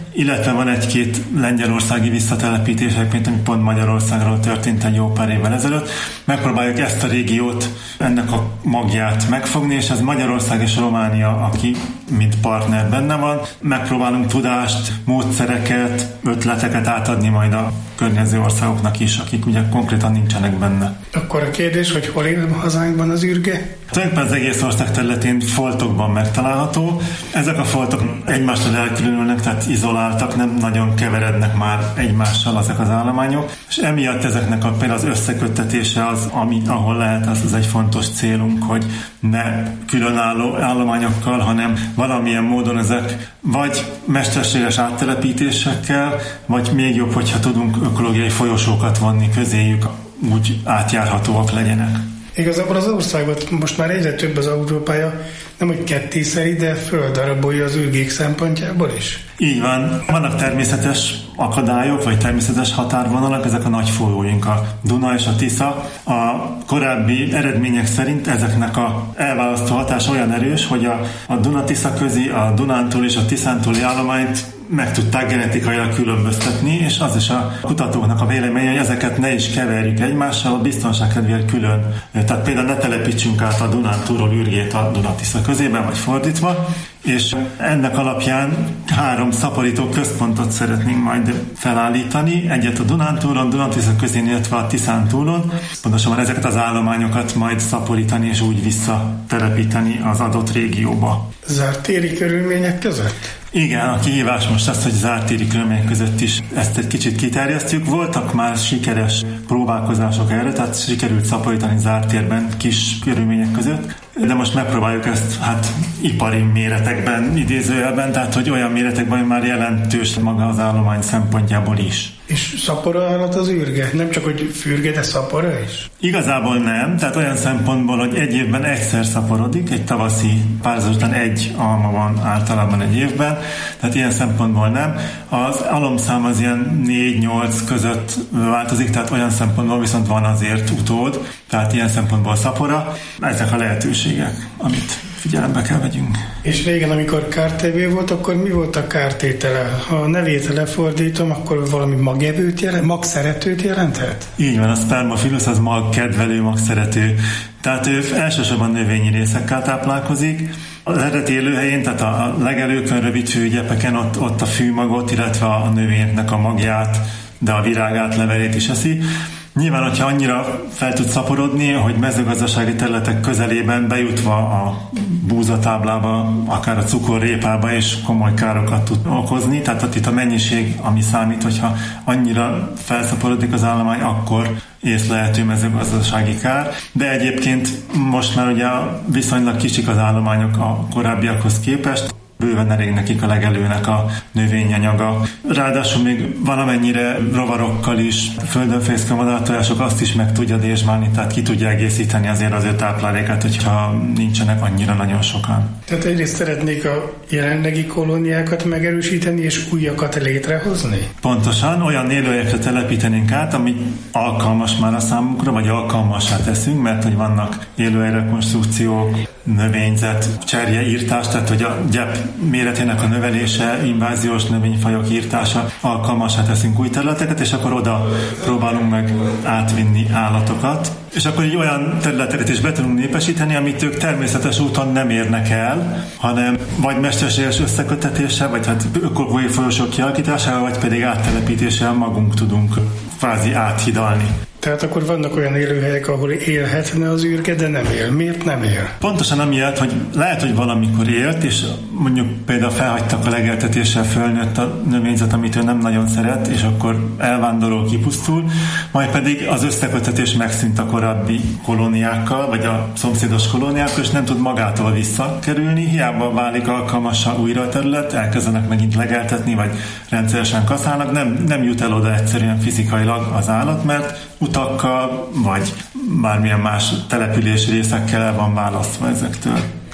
illetve van egy-két lengyelországi visszatelepítés, mint ami pont Magyarországról történt egy jó pár évvel ezelőtt. Megpróbáljuk ezt a régiót, ennek a magját megfogni, és ez Magyarország és Románia, aki mint partner benne van. Megpróbálunk tudást, módszereket, ötleteket átadni majd a környező országoknak is, akik ugye konkrétan nincsenek benne. Akkor a kérdés, hogy hol él hazánkban az ürge? Tulajdonképpen az egész ország területén foltokban megtalálható. Ezek a foltok egymástól elkülönülnek, tehát izoláltak, nem nagyon keverednek már egymással ezek az állományok, és emiatt ezeknek például az összeköttetése az, ahol lehet, az egy fontos célunk, hogy ne különálló állományokkal, hanem valamilyen módon ezek vagy mesterséges áttelepítésekkel, vagy még jobb, hogyha tudunk ökológiai folyosókat vonni közéjük, úgy átjárhatóak legyenek. Igazából az országot most már egyre több az autópálya, nem hogy kettészeri, de földarabolja az ürgék szempontjából is. Így van. Vannak természetes akadályok, vagy természetes határvonalak, ezek a nagy folyóink, a Duna és a Tisza. A korábbi eredmények szerint ezeknek a elválasztó hatása olyan erős, hogy a Duna-Tisza közi, a Dunántúl és a Tiszántúli állományt meg tudták genetikailag különböztetni, és az is a kutatóknak a véleménye, hogy ezeket ne is keverjük egymással, a biztonság kedvéért külön. Tehát például ne telepítsünk át a Dunántúlról ürgét a Duna-Tisza közében, vagy fordítva, és ennek alapján 3 szaporító központot szeretnénk majd felállítani, egyet a Dunántúlon, Duna-Tisza közén, illetve a Tiszántúlon. Pontosabban ezeket az állományokat majd szaporítani és úgy visszatelepíteni az adott régióba. Zárt téri körülmények között? Igen, a kihívás most az, hogy zárt téri körülmények között is ezt egy kicsit kiterjesztjük. Voltak már sikeres próbálkozások erre, tehát sikerült szaporítani zárt térben kis körülmények között, de most megpróbáljuk ezt ipari méretekben, idézőjelben, tehát hogy olyan méretekben, hogy már jelentős maga az állomány szempontjából is. És szaporálhat az ürge? Nem csak, hogy fürge, de szapora is? Igazából nem, tehát olyan szempontból, hogy egy évben egyszer szaporodik, egy tavaszi párhuzamos után egy alma van általában egy évben, tehát ilyen szempontból nem. Az alomszám az ilyen 4-8 között változik, tehát olyan szempontból viszont van azért utód, tehát ilyen szempontból szapora. Ezek a lehetőségek, amit figyelembe kell vegyünk. És régen, amikor kártevő volt, akkor mi volt a kártétele? Ha a nevét lefordítom, akkor valami magevőt jelent, magszeretőt jelenthet? Így van, a spermophilus az magkedvelő, magszerető. Tehát ő elsősorban növényi részekkel táplálkozik. Az eredeti élőhelyén, tehát a legelőkön, rövidfű gyepeken ott a fűmagot, illetve a növényeknek a magját, de a virágát, levelét is eszi. Nyilván, hogyha annyira fel tud szaporodni, hogy mezőgazdasági területek közelében bejutva a búzatáblába, akár a cukorrépába is komoly károkat tud okozni. Tehát itt a mennyiség, ami számít, hogyha annyira felszaporodik az állomány, akkor észlelhető mezőgazdasági kár. De egyébként most már ugye viszonylag kicsik az állományok a korábbiakhoz képest, bőven elég nekik a legelőnek a növényanyaga. Ráadásul még valamennyire rovarokkal is, földön fészkő madártojások azt is meg tudja dézsmálni, tehát ki tudja egészíteni azért az ő táplálékát, hogyha nincsenek annyira nagyon sokan. Tehát egyrészt szeretnék a jelenlegi kolóniákat megerősíteni és újakat létrehozni? Pontosan, olyan élőhelyekre telepítenénk át, ami alkalmas már a számunkra, vagy alkalmassá teszünk, mert hogy vannak élőhelyrekonstrukciók, növényzet, cserjeírtás, tehát hogy a gyep méretének a növelése, inváziós növényfajok írtása, alkalmassá teszünk új területeket, és akkor oda próbálunk meg átvinni állatokat. És akkor így olyan területeket is be tudunk népesíteni, amit ők természetes úton nem érnek el, hanem vagy mesterséges összekötetéssel, vagy ökológiai folyosók kialakításával, vagy pedig áttelepítéssel magunk tudunk kvázi áthidalni. Tehát akkor vannak olyan élőhelyek, ahol élhetne az ürge, de nem él. Miért nem él? Pontosan amiatt, hogy lehet, hogy valamikor élt, és mondjuk például felhagytak a legeltetéssel, fölnőtt a növényzet, amit ő nem nagyon szeret, és akkor elvándorol, kipusztul, majd pedig az összekötetés megszűnt a korábbi kolóniákkal, vagy a szomszédos kolóniákkal, és nem tud magától visszakerülni, hiába válik alkalmassá újra a terület, elkezdenek megint legeltetni, vagy rendszeresen kaszálnak, nem jut el oda egyszerűen fizikailag az állat, mert utakkal, vagy bármilyen más település részekkel el van választva ezektől.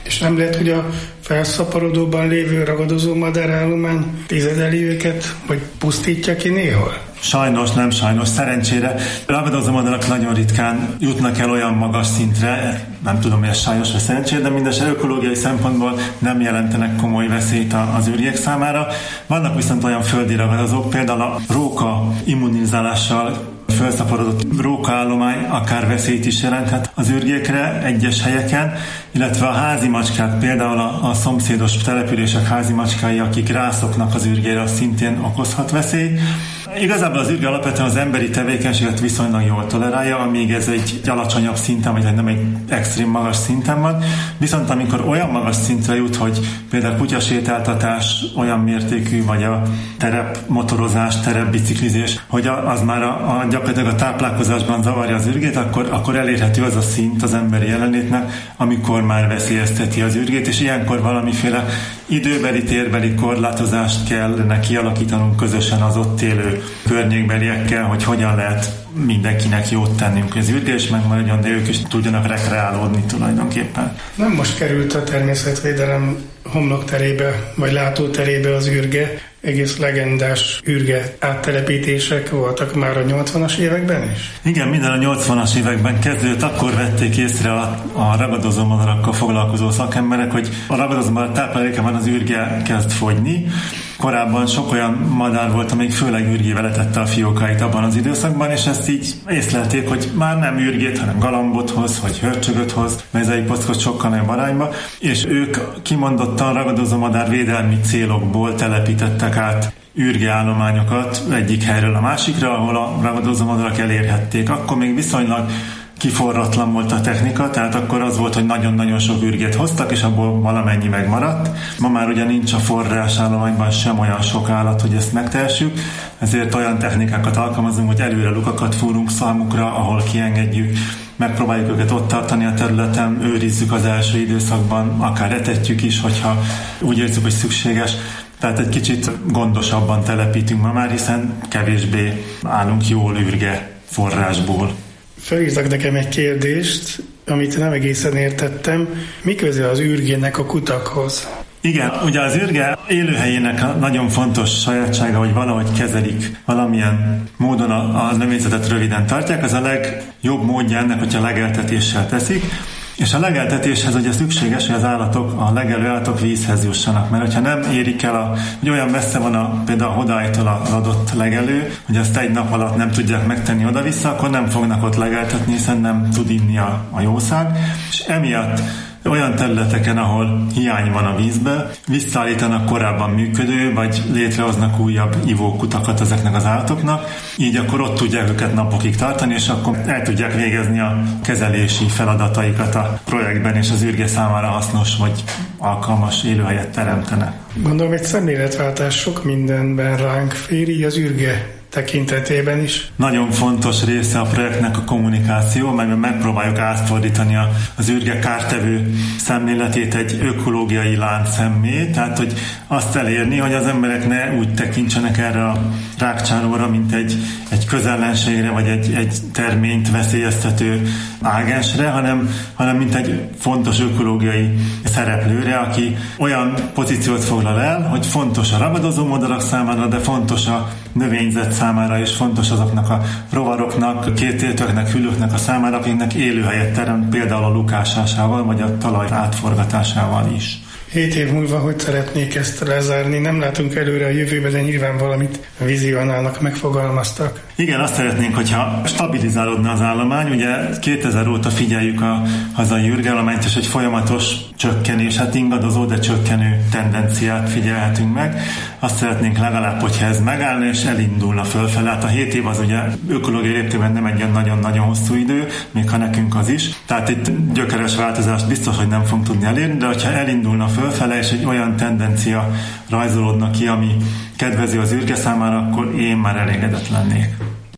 És nem lehet, hogy a felszaporodóban lévő ragadozó madárállomány tizedeli őket, vagy pusztítja ki néhol? Sajnos, nem sajnos, szerencsére. Ragadozó madarak nagyon ritkán jutnak el olyan magas szintre, nem tudom, hogy ez sajnos vagy szerencsére, de mindesetre ökológiai szempontból nem jelentenek komoly veszélyt az ürgék számára. Vannak viszont olyan földi ragadozók, például a róka immunizálással felszaporodott rókaállomány akár veszélyt is jelenthet az ürgékre egyes helyeken, illetve a házi macskák, például a szomszédos települések házi macskái, akik rászoknak az ürgére, az szintén okozhat veszélyt. Igazából az ürge alapvetően az emberi tevékenységet viszonylag jól tolerálja, amíg ez egy alacsonyabb szinten, vagy nem egy extrém magas szinten van. Viszont amikor olyan magas szintre jut, hogy például kutyasétáltatás olyan mértékű, vagy a terepmotorozás, terepbiciklizés, hogy az már gyakorlatilag a táplálkozásban zavarja az ürgét, akkor elérhető az a szint az emberi jelenlétnek, amikor már veszélyezteti az ürgét, és ilyenkor valamiféle időbeli, térbeli korlátozást kellene kialakítanunk közösen az ott élő környékbeliekkel, hogy hogyan lehet mindenkinek jót tennünk, hogy az ürge is megmaradjon, de ők is tudjanak rekreálódni tulajdonképpen. Nem most került a természetvédelem homlokterébe, vagy látóterébe az ürge, egész legendás ürge áttelepítések voltak már a 80-as években is? Igen, minden a 80-as években kezdődött, akkor vették észre a ragadozó madarakkal foglalkozó szakemberek, hogy a ragadozó madár táplálékában az ürge kezd fogyni. Korábban sok olyan madár volt, amelyik főleg ürgével etette a fiókáit abban az időszakban, és ezt így észlelték, hogy már nem ürgét, hanem galambot hoz, vagy hörcsögöt hoz, mezei pockot sokkal nagyobb arányba, és ők kimondottan ragadozó madár védelmi célokból telepítettek át ürgeállományokat egyik helyről a másikra, ahol a ragadozó madarak elérhették. Akkor még viszonylag kiforratlan volt a technika, tehát akkor az volt, hogy nagyon-nagyon sok ürgét hoztak, és abból valamennyi megmaradt. Ma már ugye nincs a forrásállományban sem olyan sok állat, hogy ezt megtehessük, ezért olyan technikákat alkalmazunk, hogy előre lukakat fúrunk számukra, ahol kiengedjük, megpróbáljuk őket ott tartani a területen, őrizzük az első időszakban, akár etetjük is, hogyha úgy érzük, hogy szükséges. Tehát egy kicsit gondosabban telepítünk ma már, hiszen kevésbé állunk jól ürge forrásból. Felírtak nekem egy kérdést, amit nem egészen értettem. Mi köze az ürgének a kutakhoz? Igen, ugye az ürge élőhelyének a nagyon fontos sajátsága, hogy valahogy kezelik, valamilyen módon a növényzetet röviden tartják. Az a legjobb módja ennek, hogyha legeltetéssel teszik. És a legeltetéshez ugye szükséges, hogy az állatok, a legelő állatok vízhez jussanak, mert hogyha nem érik el, hogy olyan messze van például a hodálytól az adott legelő, hogy azt egy nap alatt nem tudják megtenni oda-vissza, akkor nem fognak ott legeltetni, hiszen nem tud inni a jószág. És emiatt olyan területeken, ahol hiány van a vízbe, visszaállítanak korábban működő, vagy létrehoznak újabb ivókutakat ezeknek az állatoknak, így akkor ott tudják őket napokig tartani, és akkor el tudják végezni a kezelési feladataikat a projektben, és az ürge számára hasznos vagy alkalmas élőhelyet teremtenek. Gondolom, egy szemléletváltás sok mindenben ránk fér, így az ürge tekintetében is. Nagyon fontos része a projektnek a kommunikáció, mert megpróbáljuk átfordítani az ürge kártevő szemléletét egy ökológiai láncszemmé, tehát hogy azt elérni, hogy az emberek ne úgy tekintsenek erre a rákcsálóra, mint egy közellenségre, vagy egy terményt veszélyeztető ágensre, hanem mint egy fontos ökológiai szereplőre, aki olyan pozíciót foglal el, hogy fontos a ragadozó madarak számára, de fontos a növényzet számára, és fontos azoknak a rovaroknak, kétéltőknek, hüllőknek a számára, akiknek élőhelyet teremt, például a lukásásával, vagy a talaj átforgatásával is. 7 év múlva hogy szeretnék ezt lezárni? Nem látunk előre a jövőbe, de nyilván valamit vizionálnak, megfogalmaztak. Igen, azt szeretnénk, hogyha stabilizálódna az állomány. Ugye 2000 óta figyeljük a hazai ürgeállományt, és egy folyamatos csökkenés, hát ingadozó, de csökkenő tendenciát figyelhetünk meg. Azt szeretnénk legalább, hogyha ez megállna és elindulna fölfelé. Hát a 7 év az ugye ökológiai léptében nem egy nagyon-nagyon hosszú idő, még ha nekünk az is. Tehát itt gyökeres változást biztos, hogy nem fogunk tudni elérni, de hogyha elindulna fölfele, és egy olyan tendencia rajzolódna ki, ami kedvező az ürge számára, akkor én már elégedett lennék.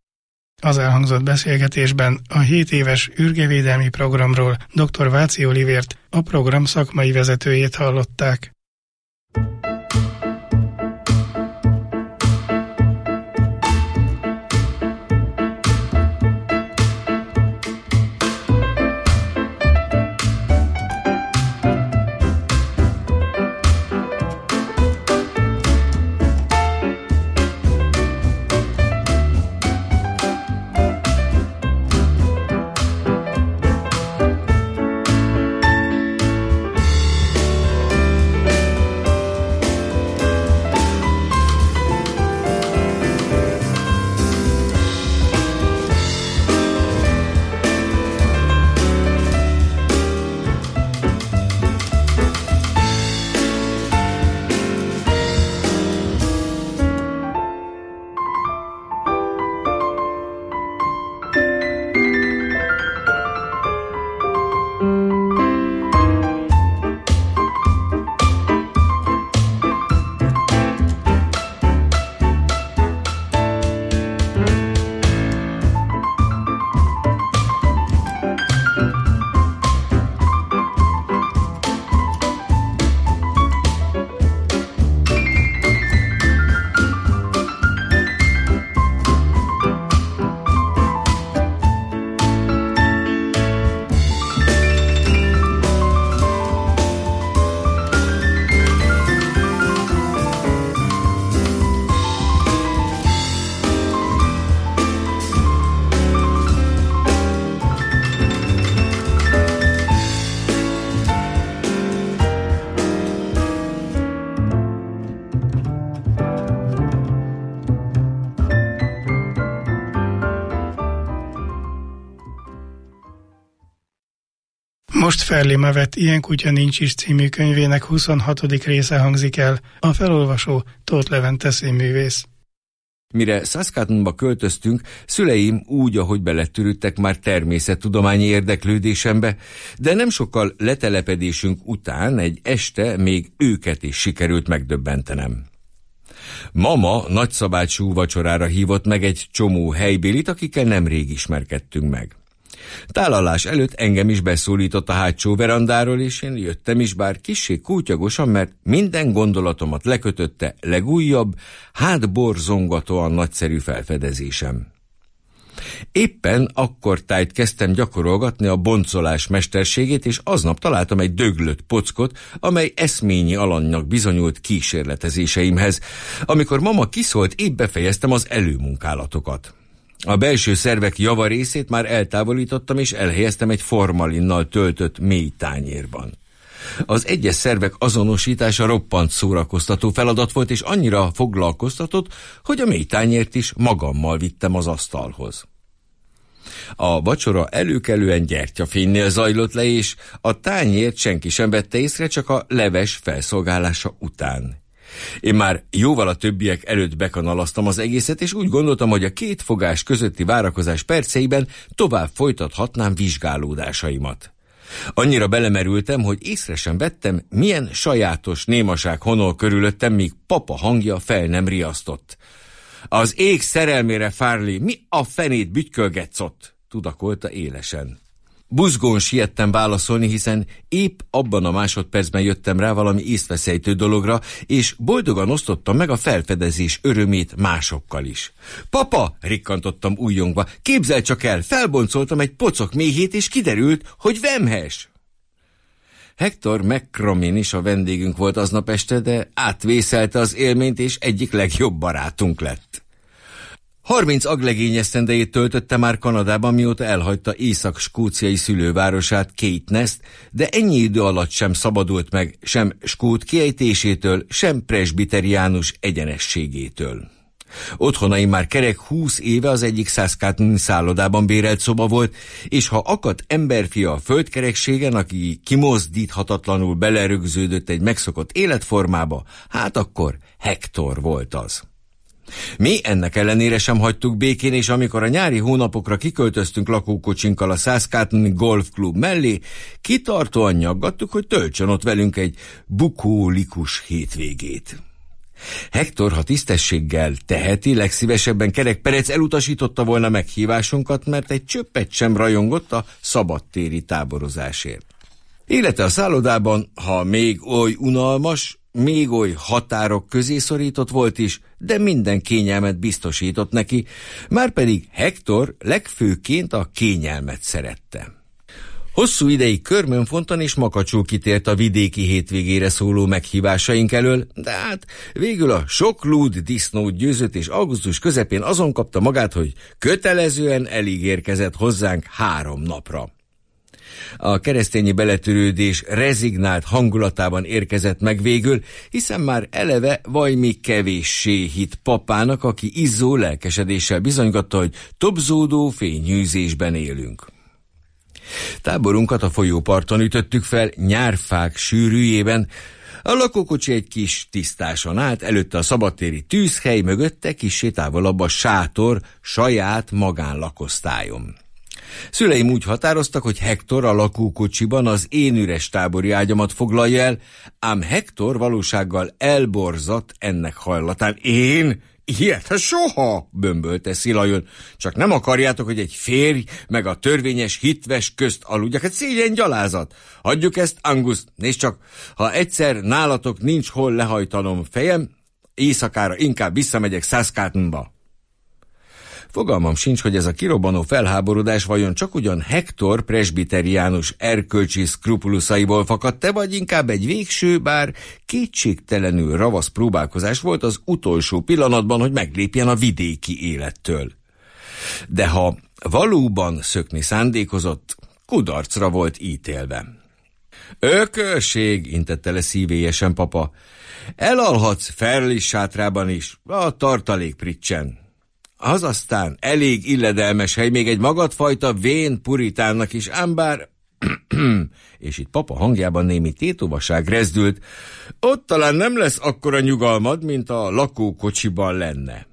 Az elhangzott beszélgetésben a 7 éves ürgevédelmi programról dr. Váci Olivért, a program szakmai vezetőjét hallották. Most Ferli Mavet Ilyen kutya nincs is című könyvének 26. része hangzik el, a felolvasó Tóth Levente színművész. Mire Saskatoonba költöztünk, szüleim úgy, ahogy belettörődtek már természettudományi érdeklődésembe, de nem sokkal letelepedésünk után egy este még őket is sikerült megdöbbentenem. Mama nagyszabású vacsorára hívott meg egy csomó helybélit, akikkel nemrég ismerkedtünk meg. Tálalás előtt engem is beszólított a hátsó verandáról, és én jöttem is, bár kissé kútyagosan, mert minden gondolatomat lekötötte legújabb, hátborzongatóan nagyszerű felfedezésem. Éppen akkortájt kezdtem gyakorolgatni a boncolás mesterségét, és aznap találtam egy döglött pockot, amely eszményi alanynak bizonyult kísérletezéseimhez. Amikor mama kiszólt, épp befejeztem az előmunkálatokat. A belső szervek javarészét már eltávolítottam, és elhelyeztem egy formalinnal töltött mély tányérban. Az egyes szervek azonosítása roppant szórakoztató feladat volt, és annyira foglalkoztatott, hogy a mély tányért is magammal vittem az asztalhoz. A vacsora előkelően gyertyafénynél zajlott le, és a tányért senki sem vette észre, csak a leves felszolgálása után. Én már jóval a többiek előtt bekanalaztam az egészet, és úgy gondoltam, hogy a két fogás közötti várakozás perceiben tovább folytathatnám vizsgálódásaimat. Annyira belemerültem, hogy észre sem vettem, milyen sajátos némaság honol körülöttem, míg papa hangja fel nem riasztott. Az ég szerelmére, Farley, mi a fenét bütykölgetsz ott? Tudakolta élesen. Buzgón siettem válaszolni, hiszen épp abban a másodpercben jöttem rá valami észveszejtő dologra, és boldogan osztottam meg a felfedezés örömét másokkal is. Papa, rikkantottam újjongva, képzel csak el, felboncoltam egy pocok méhét, és kiderült, hogy vemhes. Hector McCromin is a vendégünk volt aznap este, de átvészelte az élményt, és egyik legjobb barátunk lett. 30 aglegény esztendejét töltötte már Kanadában, mióta elhagyta észak-skóciai szülővárosát, Caithness, de ennyi idő alatt sem szabadult meg sem skót kiejtésétől, sem presbiteriánus egyenességétől. Otthonaim már kerek 20 éve az egyik Saskatoon szállodában bérelt szoba volt, és ha akadt emberfia a földkerekségen, aki kimozdíthatatlanul belerögződött egy megszokott életformába, hát akkor Hector volt az. Mi ennek ellenére sem hagytuk békén, és amikor a nyári hónapokra kiköltöztünk lakókocsinkkal a Saskatoon Golf Club mellé, kitartóan nyaggattuk, hogy töltsön ott velünk egy bukólikus hétvégét. Hector, ha tisztességgel teheti, legszívesebben kerekperec elutasította volna meghívásunkat, mert egy csöppet sem rajongott a szabadtéri táborozásért. Élete a szállodában, ha még oly unalmas, még oly határok közé szorított volt is, de minden kényelmet biztosított neki, márpedig Hector legfőként a kényelmet szerette. Hosszú ideig körmönfontan és makacsul kitért a vidéki hétvégére szóló meghívásaink elől, de hát végül a sok lúd disznót győzött, és augusztus közepén azon kapta magát, hogy kötelezően elígérkezett hozzánk 3 napra. A keresztényi beletörődés rezignált hangulatában érkezett meg végül, hiszen már eleve vajmi kevéssé hitt papának, aki izzó lelkesedéssel bizonygatta, hogy tobzódó fényűzésben élünk. Táborunkat a folyóparton ütöttük fel, nyárfák sűrűjében. A lakókocsi egy kis tisztáson állt, előtte a szabadtéri tűzhely, mögötte kissé távolabb a sátor saját magánlakosztályom. Szüleim úgy határoztak, hogy Hector a lakókocsiban az én üres tábori ágyamat foglalja el, ám Hector valósággal elborzadt ennek hajlatán. Én? Ilyet soha, bömbölte szilajon. Csak nem akarjátok, hogy egy férj meg a törvényes hitves közt aludjak. Hát szégyen gyalázat. Hagyjuk ezt, Angus, nézd csak, ha egyszer nálatok nincs hol lehajtanom fejem, éjszakára inkább visszamegyek Saskatoonba. Fogalmam sincs, hogy ez a kirobbanó felháborodás vajon csak ugyan Hector presbiteriánus erkölcsi szkrupulusaiból fakadt-e, vagy inkább egy végső, bár kétségtelenül ravasz próbálkozás volt az utolsó pillanatban, hogy meglépjen a vidéki élettől. De ha valóban szökni szándékozott, kudarcra volt ítélve. Ökörség, intette le szívélyesen papa. Elalhatsz Farley sátrában is, a tartalékpricsen. Az aztán elég illedelmes hely, még egy magadfajta vén puritánnak is, ám bár és itt papa hangjában némi tétovaság rezdült, ott talán nem lesz akkora nyugalmad, mint a lakókocsiban lenne.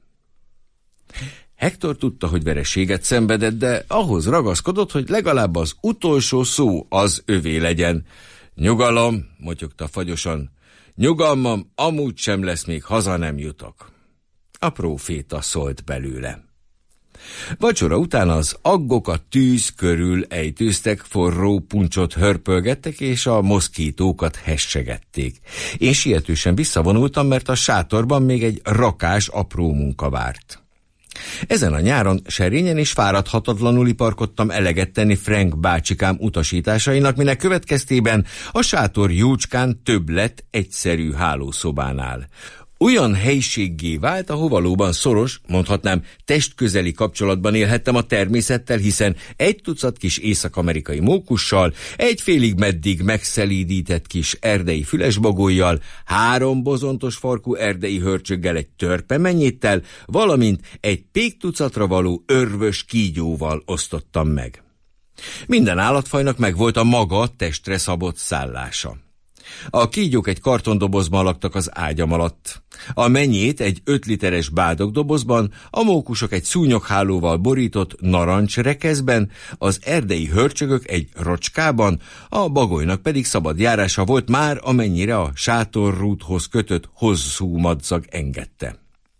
Hektor tudta, hogy vereséget szenvedett, de ahhoz ragaszkodott, hogy legalább az utolsó szó az övé legyen. Nyugalom, motyogta fagyosan, nyugalmam amúgy sem lesz, még haza nem jutok. A próféta szólt belőle. Vacsora után az aggok a tűz körül ejtőztek, forró puncsot hörpölgettek, és a moszkítókat hessegették. Én sietősen visszavonultam, mert a sátorban még egy rakás apró munka várt. Ezen a nyáron serényen és fáradhatatlanul iparkodtam eleget tenni Frank bácsikám utasításainak, minek következtében a sátor jócskán több lett egyszerű hálószobánál. Olyan helyiséggé vált, ahol valóban szoros, mondhatnám testközeli kapcsolatban élhettem a természettel, hiszen egy tucat kis észak-amerikai mókussal, egy félig meddig megszelídített kis erdei fülesbagolyjal, 3 bozontos farkú erdei hörcsöggel, egy törpemennyittel, valamint egy péktucatra való örvös kígyóval osztottam meg. Minden állatfajnak megvolt a maga testre szabott szállása. A kígyók egy kartondobozban laktak az ágyam alatt, a mennyét egy 5 literes bádogdobozban, a mókusok egy szúnyoghálóval borított narancsrekeszben, az erdei hörcsögök egy rocskában, a bagolynak pedig szabad járása volt már, amennyire a sátorrúthoz kötött hosszú madzag engedte.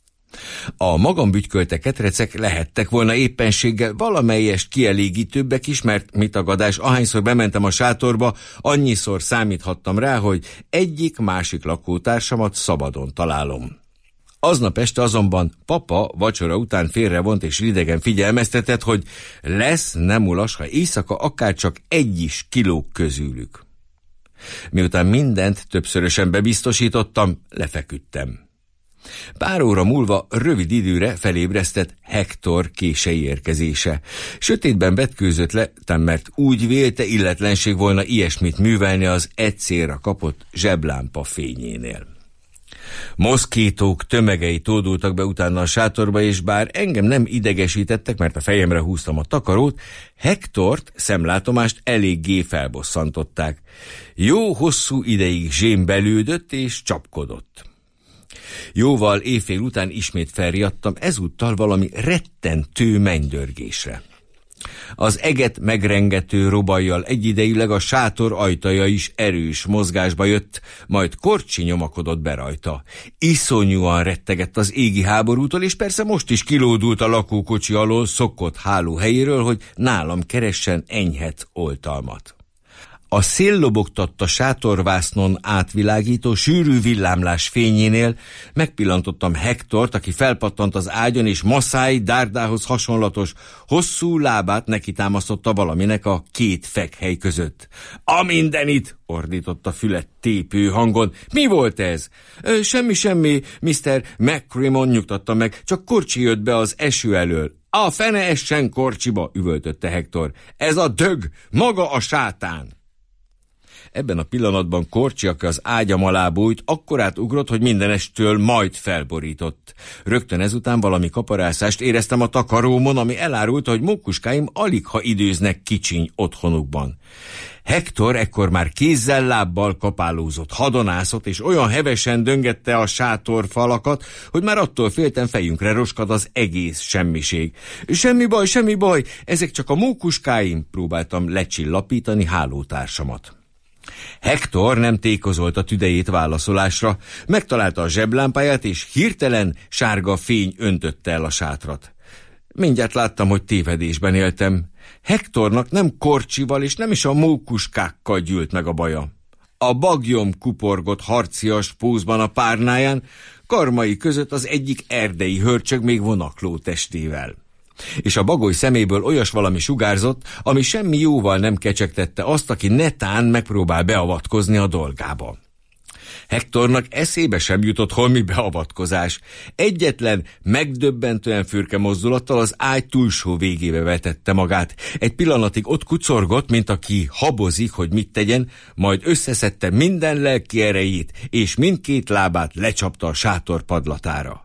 A magam bütykölte ketrecek lehettek volna éppenséggel valamelyest kielégítőbbek is, mert mit tagadás, ahányszor bementem a sátorba, annyiszor számíthattam rá, hogy egyik-másik lakótársamat szabadon találom. Aznap este azonban papa vacsora után félrevont és ridegen figyelmeztetett, hogy lesz nem ulas, ha éjszaka akárcsak 1 is kilóg közülük. Miután mindent többszörösen bebiztosítottam, lefeküdtem. Pár óra múlva rövid időre felébresztett Hektor kései érkezése. Sötétben vetkőzött le, mert úgy vélte, illetlenség volna ilyesmit művelni az egy célra kapott zseblámpa fényénél. Moszkítók tömegei tódultak be utána a sátorba, és bár engem nem idegesítettek, mert a fejemre húztam a takarót, Hektort szemlátomást eléggé felbosszantották. Jó hosszú ideig zsémbelődött és csapkodott. Jóval éjfél után ismét felriadtam, ezúttal valami rettentő mennydörgésre. Az eget megrengető robajjal egyidejűleg a sátor ajtaja is erős mozgásba jött, majd Korcsi nyomakodott be rajta. Iszonyúan rettegett az égi háborútól, és persze most is kilódult a lakókocsi alól szokott hálóhelyéről, hogy nálam keressen enyhet oltalmat. A szél lobogtatta sátorvásznon átvilágító sűrű villámlás fényénél megpillantottam Hektort, aki felpattant az ágyon, és maszáj dárdához hasonlatos hosszú lábát nekitámasztotta valaminek a 2 fekhely között. A mindenit! Ordította fület tépő hangon. Mi volt ez? Semmi, Mr. McCrimmon, nyugtatta meg, csak Korcsi jött be az eső elől. A fene essen Korcsiba, üvöltötte Hektor. Ez a dög, maga a sátán! Ebben a pillanatban Korcsi, aki az ágyam alá bújt, akkorát ugrott, hogy mindenestől majd felborított. Rögtön ezután valami kaparászást éreztem a takarómon, ami elárulta, hogy mókuskáim aligha időznek kicsiny otthonukban. Hektor ekkor már kézzel, lábbal kapálózott, hadonászott, és olyan hevesen döngette a sátorfalakat, hogy már attól féltem, fejünkre roskad az egész semmiség. Semmi baj, ezek csak a mókuskáim, próbáltam lecsillapítani hálótársamat. Hektor nem tékozolt a tüdejét válaszolásra, megtalálta a zseblámpáját, és hirtelen sárga fény öntötte el a sátrat. Mindjárt láttam, hogy tévedésben éltem. Hektornak nem Korcsival és nem is a mókuskákkal gyűlt meg a baja. A bagyom kuporgott harcias pózban a párnáján, karmai között az egyik erdei hörcsög még vonakló testével. És a bagoly szeméből olyas valami sugárzott, ami semmi jóval nem kecsegtette azt, aki netán megpróbál beavatkozni a dolgába. Hektornak eszébe sem jutott holmi beavatkozás. Egyetlen, megdöbbentően fürke mozdulattal az ágy túlsó végébe vetette magát. Egy pillanatig ott kucorgott, mint aki habozik, hogy mit tegyen, majd összeszedte minden lelki erejét, és mindkét lábát lecsapta a sátor padlatára.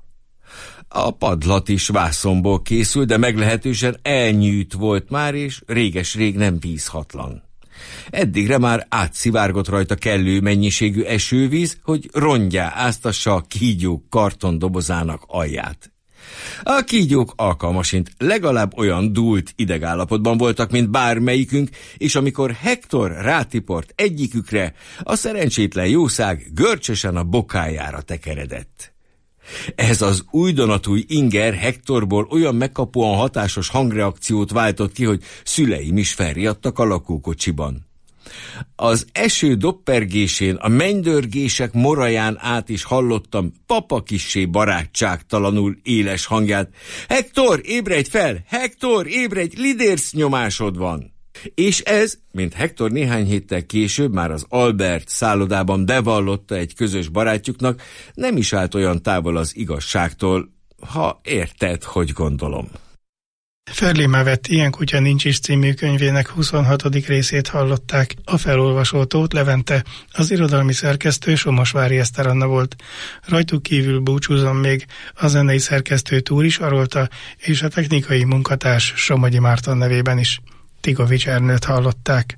A padlat is vászonból készült, de meglehetősen elnyűjt volt már, és réges-rég nem vízhatlan. Eddigre már átszivárgott rajta kellő mennyiségű esővíz, hogy rongyá áztassa a kígyók kartondobozának alját. A kígyók alkalmasint legalább olyan dúlt idegállapotban voltak, mint bármelyikünk, és amikor Hektor rátiport egyikükre, a szerencsétlen jószág görcsösen a bokájára tekeredett. Ez az újdonatúj inger Hektorból olyan megkapóan hatásos hangreakciót váltott ki, hogy szüleim is felriadtak a lakókocsiban. Az eső doppergésén, a mennydörgések moraján át is hallottam papa kissé barátságtalanul éles hangját. Hektor, ébredj fel! Hektor, ébredj! Lidérc nyomásod van! És ez, mint Hektor néhány héttel később már az Albert szállodában bevallotta egy közös barátjuknak, nem is állt olyan távol az igazságtól, ha érted, hogy gondolom. Ferli Mavett Ilyen kutya nincs is című könyvének 26. részét hallották. A felolvasó Tóth Levente, az irodalmi szerkesztő Somosvári Eszter Anna volt. Rajtuk kívül búcsúzom még a zenei szerkesztő Túri Sarolta és a technikai munkatárs Somogyi Márton nevében is. Tikovics Ernőt hallották.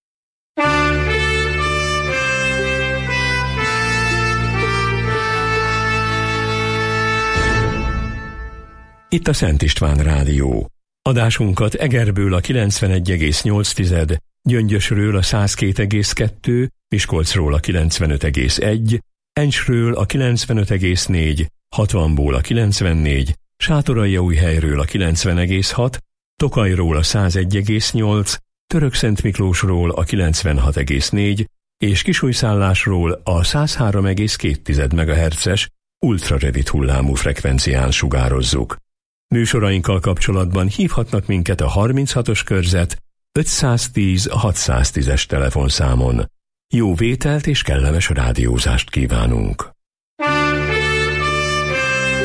Itt a Szent István Rádió. Adásunkat Egerből a 91,8, Gyöngyösről a 102,2, Miskolcról a 95,1, Encsről a 95,4, Hatvanból a 94, Sátoraljaújhelyről a 90,6, Tokajról a 101,8, Törökszentmiklósról a 96,4 és Kisújszállásról a 103,2 MHz-es ultrarövid hullámú frekvencián sugározzuk. Műsorainkkal kapcsolatban hívhatnak minket a 36-os körzet 510-610-es telefonszámon. Jó vételt és kellemes rádiózást kívánunk!